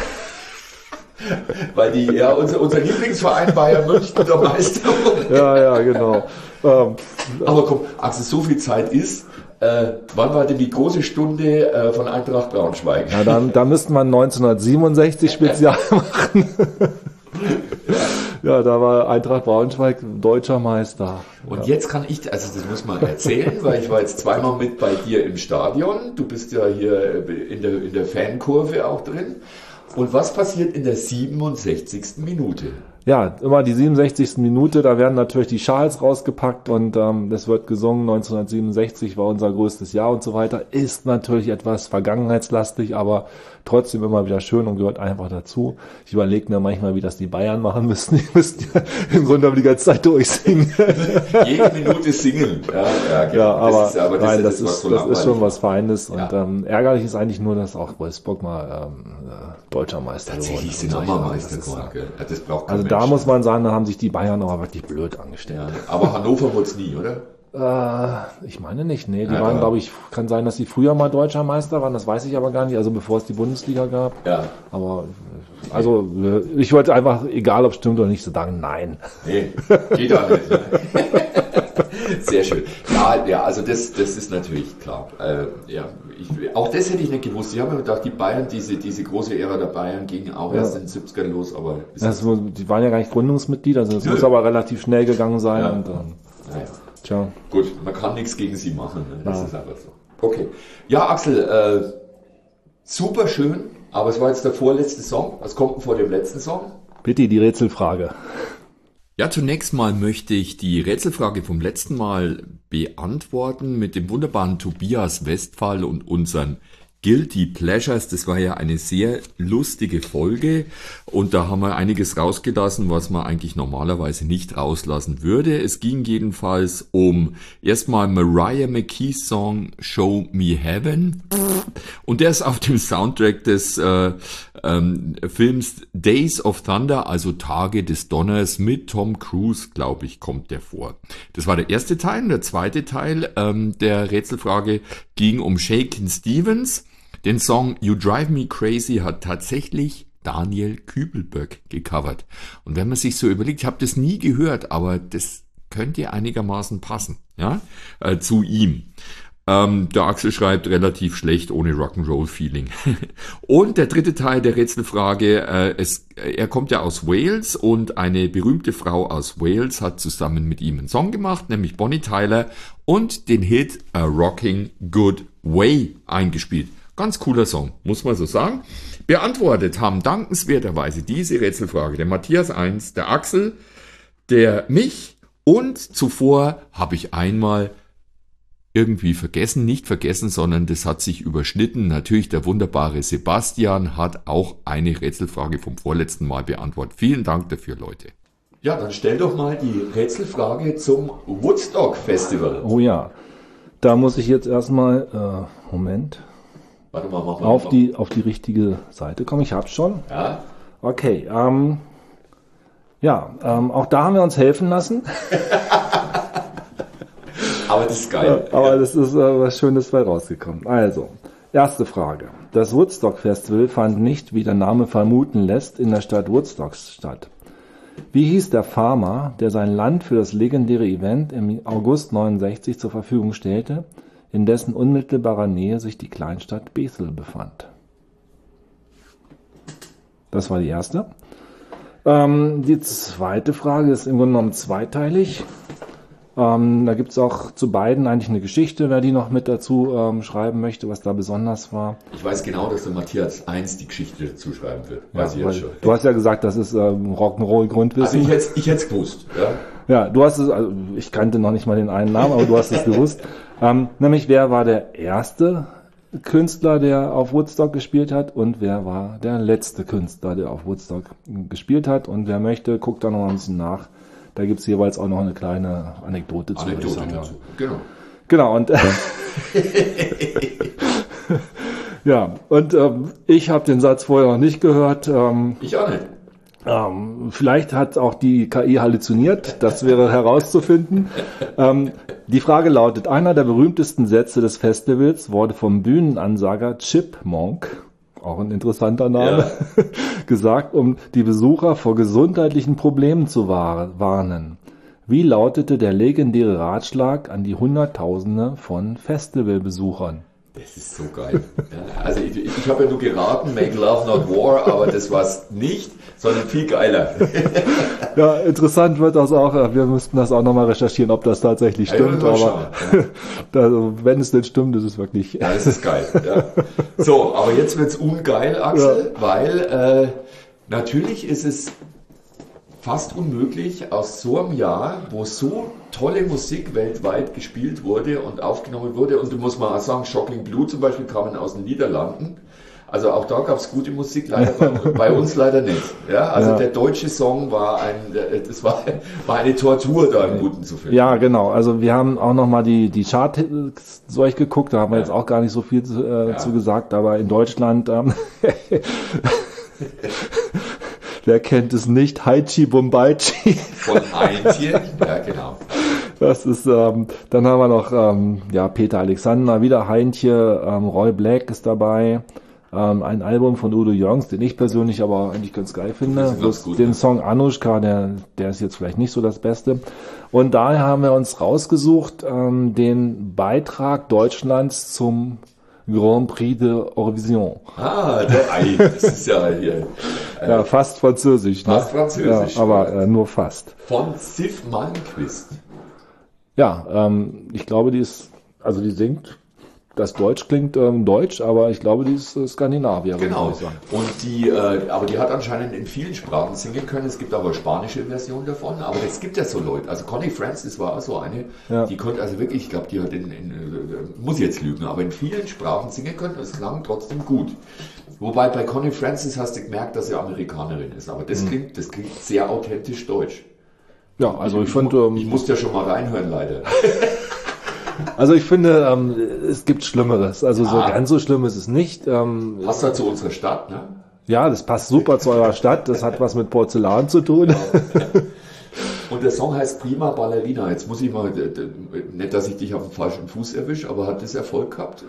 Weil unser Lieblingsverein Bayern München der Meister. Ja, genau. Aber komm, Axel, so viel Zeit ist, wann war denn die große Stunde von Eintracht Braunschweig? Ja, da müsste man 1967 Spezial machen. Ja, da war Eintracht Braunschweig deutscher Meister. Und jetzt kann ich, also das muss man erzählen, weil ich war jetzt zweimal mit bei dir im Stadion. Du bist ja hier in der Fankurve auch drin. Und was passiert in der 67. Minute? Ja, immer die 67. Minute, da werden natürlich die Schals rausgepackt und es wird gesungen, 1967 war unser größtes Jahr und so weiter. Ist natürlich etwas vergangenheitslastig, aber trotzdem immer wieder schön und gehört einfach dazu. Ich überlege mir manchmal, wie das die Bayern machen müssten. Die müssten ja im Grunde genommen die ganze Zeit durchsingen. Jede Minute singen. Ja, genau. Ja, das ist schon was Feines. Und ärgerlich ist eigentlich nur, dass auch Wolfsburg mal deutscher Meister geworden ist. Tatsächlich sind auch mal Meister geworden. Das braucht kein Mensch. Da muss man sagen, da haben sich die Bayern aber wirklich blöd angestellt. Ja, aber Hannover wurde es nie, oder? Ich meine nicht, nee. Die waren, glaube ich, kann sein, dass sie früher mal deutscher Meister waren, das weiß ich aber gar nicht, also bevor es die Bundesliga gab. Ja. Aber, also, ich wollte einfach, egal ob es stimmt oder nicht, so sagen, nein. Nee, geht auch nicht. Sehr schön. Ja, also das ist natürlich klar. Auch das hätte ich nicht gewusst. Ich habe mir gedacht, die Bayern, diese große Ära der Bayern ging auch erst in den 70ern los, aber... die waren ja gar nicht Gründungsmitglied, also es muss aber relativ schnell gegangen sein. Ja. Und, tja. Gut, man kann nichts gegen sie machen. Ne? Das ist einfach so. Okay. Ja, Axel, super schön, aber es war jetzt der vorletzte Song. Was kommt denn vor dem letzten Song? Bitte die Rätselfrage. Ja, zunächst mal möchte ich die Rätselfrage vom letzten Mal beantworten mit dem wunderbaren Tobias Westphal und unseren Guilty Pleasures, das war ja eine sehr lustige Folge und da haben wir einiges rausgelassen, was man eigentlich normalerweise nicht rauslassen würde. Es ging jedenfalls um erstmal Mariah McKee's Song Show Me Heaven und der ist auf dem Soundtrack des Films Days of Thunder, also Tage des Donners mit Tom Cruise, glaube ich, kommt der vor. Das war der erste Teil. Und der zweite Teil der Rätselfrage ging um Shakin' Stevens. Den Song You Drive Me Crazy hat tatsächlich Daniel Kübelböck gecovert. Und wenn man sich so überlegt, ich habe das nie gehört, aber das könnte einigermaßen passen, ja, zu ihm. Der Axel schreibt relativ schlecht, ohne Rock'n'Roll-Feeling. Und der dritte Teil der Rätselfrage, er kommt ja aus Wales und eine berühmte Frau aus Wales hat zusammen mit ihm einen Song gemacht, nämlich Bonnie Tyler, und den Hit A Rocking Good Way eingespielt. Ganz cooler Song, muss man so sagen. Beantwortet haben dankenswerterweise diese Rätselfrage der Matthias 1, der Axel, der mich und zuvor habe ich einmal irgendwie vergessen, nicht vergessen, sondern das hat sich überschnitten. Natürlich der wunderbare Sebastian hat auch eine Rätselfrage vom vorletzten Mal beantwortet. Vielen Dank dafür, Leute. Ja, dann stell doch mal die Rätselfrage zum Woodstock Festival. Oh ja, da muss ich jetzt erstmal, Moment, warte mal, mach mal auf die richtige Seite kommen. Ich hab's schon. Ja. Okay, auch da haben wir uns helfen lassen. Aber das ist geil. Aber das ist was Schönes bei rausgekommen. Also, erste Frage. Das Woodstock Festival fand nicht, wie der Name vermuten lässt, in der Stadt Woodstock statt. Wie hieß der Farmer, der sein Land für das legendäre Event im August 69 zur Verfügung stellte, in dessen unmittelbarer Nähe sich die Kleinstadt Bethel befand? Das war die erste. Die zweite Frage ist im Grunde genommen zweiteilig. Da gibt es auch zu beiden eigentlich eine Geschichte, wer die noch mit dazu schreiben möchte, was da besonders war. Ich weiß genau, dass der Matthias 1 die Geschichte dazu schreiben wird. Weiß ich jetzt schon. Du hast ja gesagt, das ist Rock'n'Roll-Grundwissen. Also ich hätte es gewusst. Ja, du hast es, also ich kannte noch nicht mal den einen Namen, aber du hast es gewusst. Nämlich, wer war der erste Künstler, der auf Woodstock gespielt hat, und wer war der letzte Künstler, der auf Woodstock gespielt hat. Und wer möchte, guckt da noch ein bisschen nach. Da gibt es jeweils auch noch eine kleine Anekdote zu. Dazu. Genau, und ja, und ich habe den Satz vorher noch nicht gehört. Ich auch nicht. Vielleicht hat auch die KI halluziniert, das wäre herauszufinden. Die Frage lautet, einer der berühmtesten Sätze des Festivals wurde vom Bühnenansager Chipmunk, auch ein interessanter Name, gesagt, um die Besucher vor gesundheitlichen Problemen zu warnen. Wie lautete der legendäre Ratschlag an die Hunderttausende von Festivalbesuchern? Das ist so geil. Ja, also ich habe ja nur geraten, Make Love Not War, aber das war es nicht, sondern viel geiler. Ja, interessant wird das auch, wir müssten das auch nochmal recherchieren, ob das tatsächlich stimmt, aber also, wenn es denn stimmt, ist es wirklich... Ja, das ist geil. Ja. So, aber jetzt wird's ungeil, Axel, weil natürlich ist es fast unmöglich, aus so einem Jahr, wo so tolle Musik weltweit gespielt wurde und aufgenommen wurde, und du musst mal auch sagen, Shocking Blue zum Beispiel kamen aus den Niederlanden, also auch da gab es gute Musik, leider bei uns leider nicht. Ja, also der deutsche Song war eine Tortur, da im Guten zu finden. Ja, genau, also wir haben auch nochmal die Chart-Hits durchgeguckt, da haben wir jetzt auch gar nicht so viel zu gesagt, aber in Deutschland wer kennt es nicht? Haichi Bombaichi. Von Heintje, ja genau. Das ist, dann haben wir noch Peter Alexander, wieder Heintje, Roy Black ist dabei, ein Album von Udo Jürgens, den ich persönlich aber eigentlich ganz geil finde. Den Song Anushka, der ist jetzt vielleicht nicht so das Beste. Und daher haben wir uns rausgesucht, den Beitrag Deutschlands zum Grand Prix de Eurovision. Das ist ja hier. Ja, fast französisch. Fast französisch. Ja, aber nur fast. Von Sif Malmquist. Ja, ich glaube, die singt das Deutsch klingt deutsch, aber ich glaube, die ist Skandinavier. Genau. Und aber die hat anscheinend in vielen Sprachen singen können. Es gibt aber spanische Versionen davon. Aber es gibt ja so Leute. Also Connie Francis war so eine, die konnte also wirklich, ich glaube, die hat muss jetzt lügen, aber in vielen Sprachen singen können. Und es klang trotzdem gut. Wobei bei Connie Francis hast du gemerkt, dass sie Amerikanerin ist. Aber das klingt sehr authentisch deutsch. Ja, also ich finde... ich musste ja schon mal reinhören, leider. Also ich finde, es gibt Schlimmeres. Also so ganz so schlimm ist es nicht. Passt halt zu unserer Stadt, ne? Ja, das passt super zu eurer Stadt. Das hat was mit Porzellan zu tun. Und der Song heißt Prima Ballerina. Jetzt muss ich mal, nicht, dass ich dich auf dem falschen Fuß erwische, aber hat das Erfolg gehabt?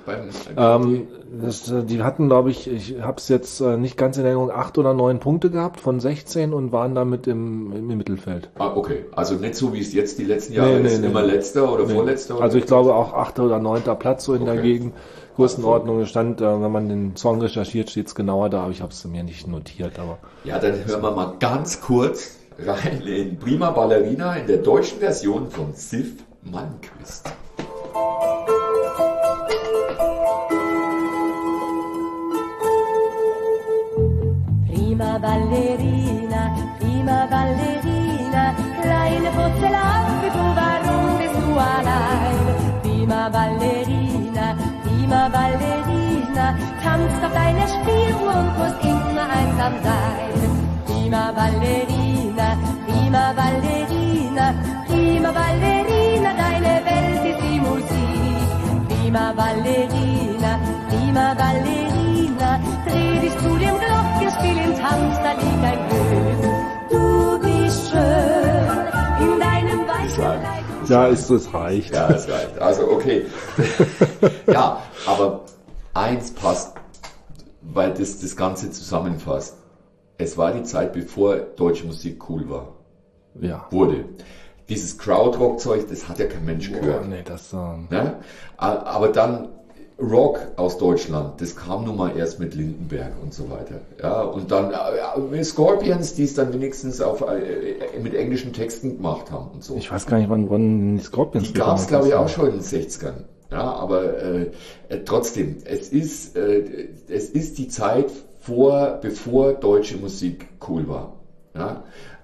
Die hatten, glaube ich habe es jetzt nicht ganz in Erinnerung, 8 oder 9 Punkte gehabt von 16 und waren damit im Mittelfeld. Ah, okay. Also nicht so, wie es jetzt die letzten Jahre ist, immer letzter oder vorletzter? Oder also ich glaube auch 8. oder 9. Platz so in der Gegend. Größenordnung stand, wenn man den Song recherchiert, steht es genauer da, aber ich habe es mir nicht notiert. Aber ja, dann hören wir mal ganz kurz rein in Prima Ballerina in der deutschen Version von Sif Malmquist. Prima Ballerina, kleine Porzellan, du, warum bist du allein? Prima Ballerina, tanzt auf deiner Spieluhr und musst immer einsam sein. Prima Ballerina, deine Welt ist die Musik. Prima Ballerina, dreh dich zu dem Glockenspiel im Tanz, da liegt dein Glück. Du bist schön in deinem weichen Kleid. Ja, es reicht. Ja, es reicht. Also, okay. Ja, aber eins passt, weil das Ganze zusammenfasst. Es war die Zeit, bevor deutsche Musik cool war. Ja. Wurde. Dieses Krautrock-Zeug, das hat ja kein Mensch gehört. Nee, das, ne? Aber dann Rock aus Deutschland, das kam nun mal erst mit Lindenberg und so weiter. Ja, und dann Scorpions, die es dann wenigstens mit englischen Texten gemacht haben und so. Ich weiß gar nicht, wann die Scorpions. Die gab es, glaube ich, auch schon in den 60ern. Ja, aber trotzdem, es ist die Zeit bevor deutsche Musik cool war. Ja?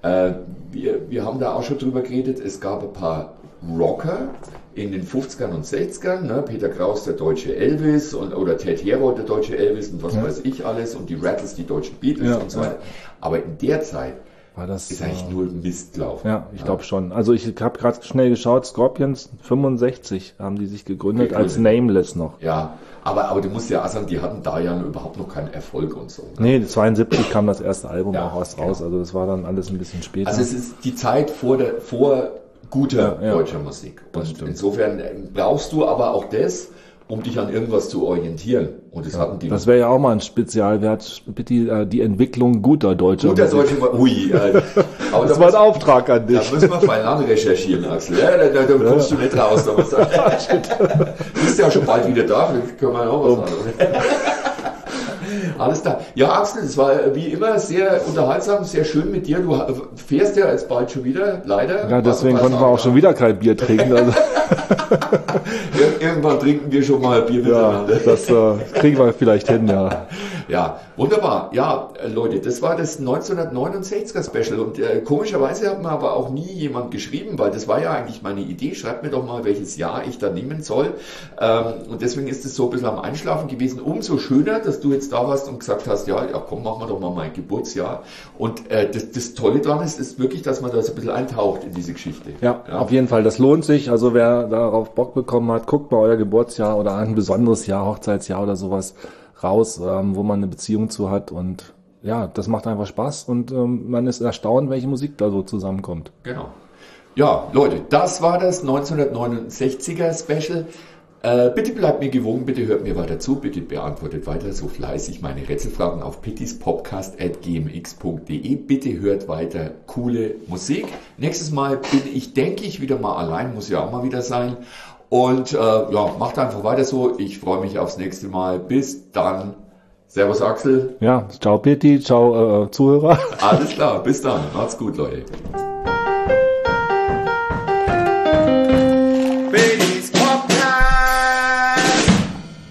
Wir haben da auch schon drüber geredet, es gab ein paar Rocker in den 50ern und 60ern, ne? Peter Kraus, der deutsche Elvis, oder Ted Herold, der deutsche Elvis und was weiß ich alles, und die Rattles, die deutschen Beatles und so weiter. Aber in der Zeit war das, ist eigentlich nur Mist gelaufen. Ja, ich glaube schon. Also ich habe gerade schnell geschaut, Scorpions 65 haben die sich gegründet als Nameless noch. Ja, aber du musst ja auch sagen, die hatten da ja überhaupt noch keinen Erfolg und so. Ne? Nee, 72 kam das erste Album auch erst raus, also das war dann alles ein bisschen später. Also es ist die Zeit vor guter deutscher Musik. Und insofern brauchst du aber auch das, um dich an irgendwas zu orientieren. Und das hatten die. Das wäre ja auch mal ein Spezialwert, bitte die Entwicklung guter deutscher Musik. Ui, aber das war ein Auftrag an dich. Da müssen wir fein lang recherchieren, Axel. Ja, da kommst du nicht raus. Du bist ja schon bald wieder da, vielleicht können wir noch was anderes. Alles klar. Ja, Axel, es war wie immer sehr unterhaltsam, sehr schön mit dir. Du fährst ja jetzt bald schon wieder, leider. Ja, deswegen konnten wir auch schon wieder kein Bier trinken. Also. Irgendwann trinken wir schon mal Bier miteinander. Ja, das kriegen wir vielleicht hin, ja. Ja, wunderbar. Ja, Leute, das war das 1969er Special und komischerweise hat mir aber auch nie jemand geschrieben, weil das war ja eigentlich meine Idee. Schreibt mir doch mal, welches Jahr ich da nehmen soll. Und deswegen ist es so ein bisschen am Einschlafen gewesen. Umso schöner, dass du jetzt da warst und gesagt hast, ja komm, machen wir doch mal mein Geburtsjahr. Und das Tolle daran ist wirklich, dass man da so ein bisschen eintaucht in diese Geschichte. Ja, auf jeden Fall. Das lohnt sich. Also wer darauf Bock bekommen hat, guckt mal euer Geburtsjahr oder ein besonderes Jahr, Hochzeitsjahr oder sowas raus, wo man eine Beziehung zu hat, und ja, das macht einfach Spaß und man ist erstaunt, welche Musik da so zusammenkommt. Genau. Ja, Leute, das war das 1969er Special. Bitte bleibt mir gewogen, bitte hört mir weiter zu, bitte beantwortet weiter so fleißig meine Rätselfragen auf pittispodcast@gmx.de. Bitte hört weiter coole Musik. Nächstes Mal bin ich, denke ich, wieder mal allein, muss ja auch mal wieder sein. Und macht einfach weiter so. Ich freue mich aufs nächste Mal. Bis dann. Servus Axel. Ja, ciao Pitti, ciao Zuhörer. Alles klar, bis dann. Macht's gut, Leute.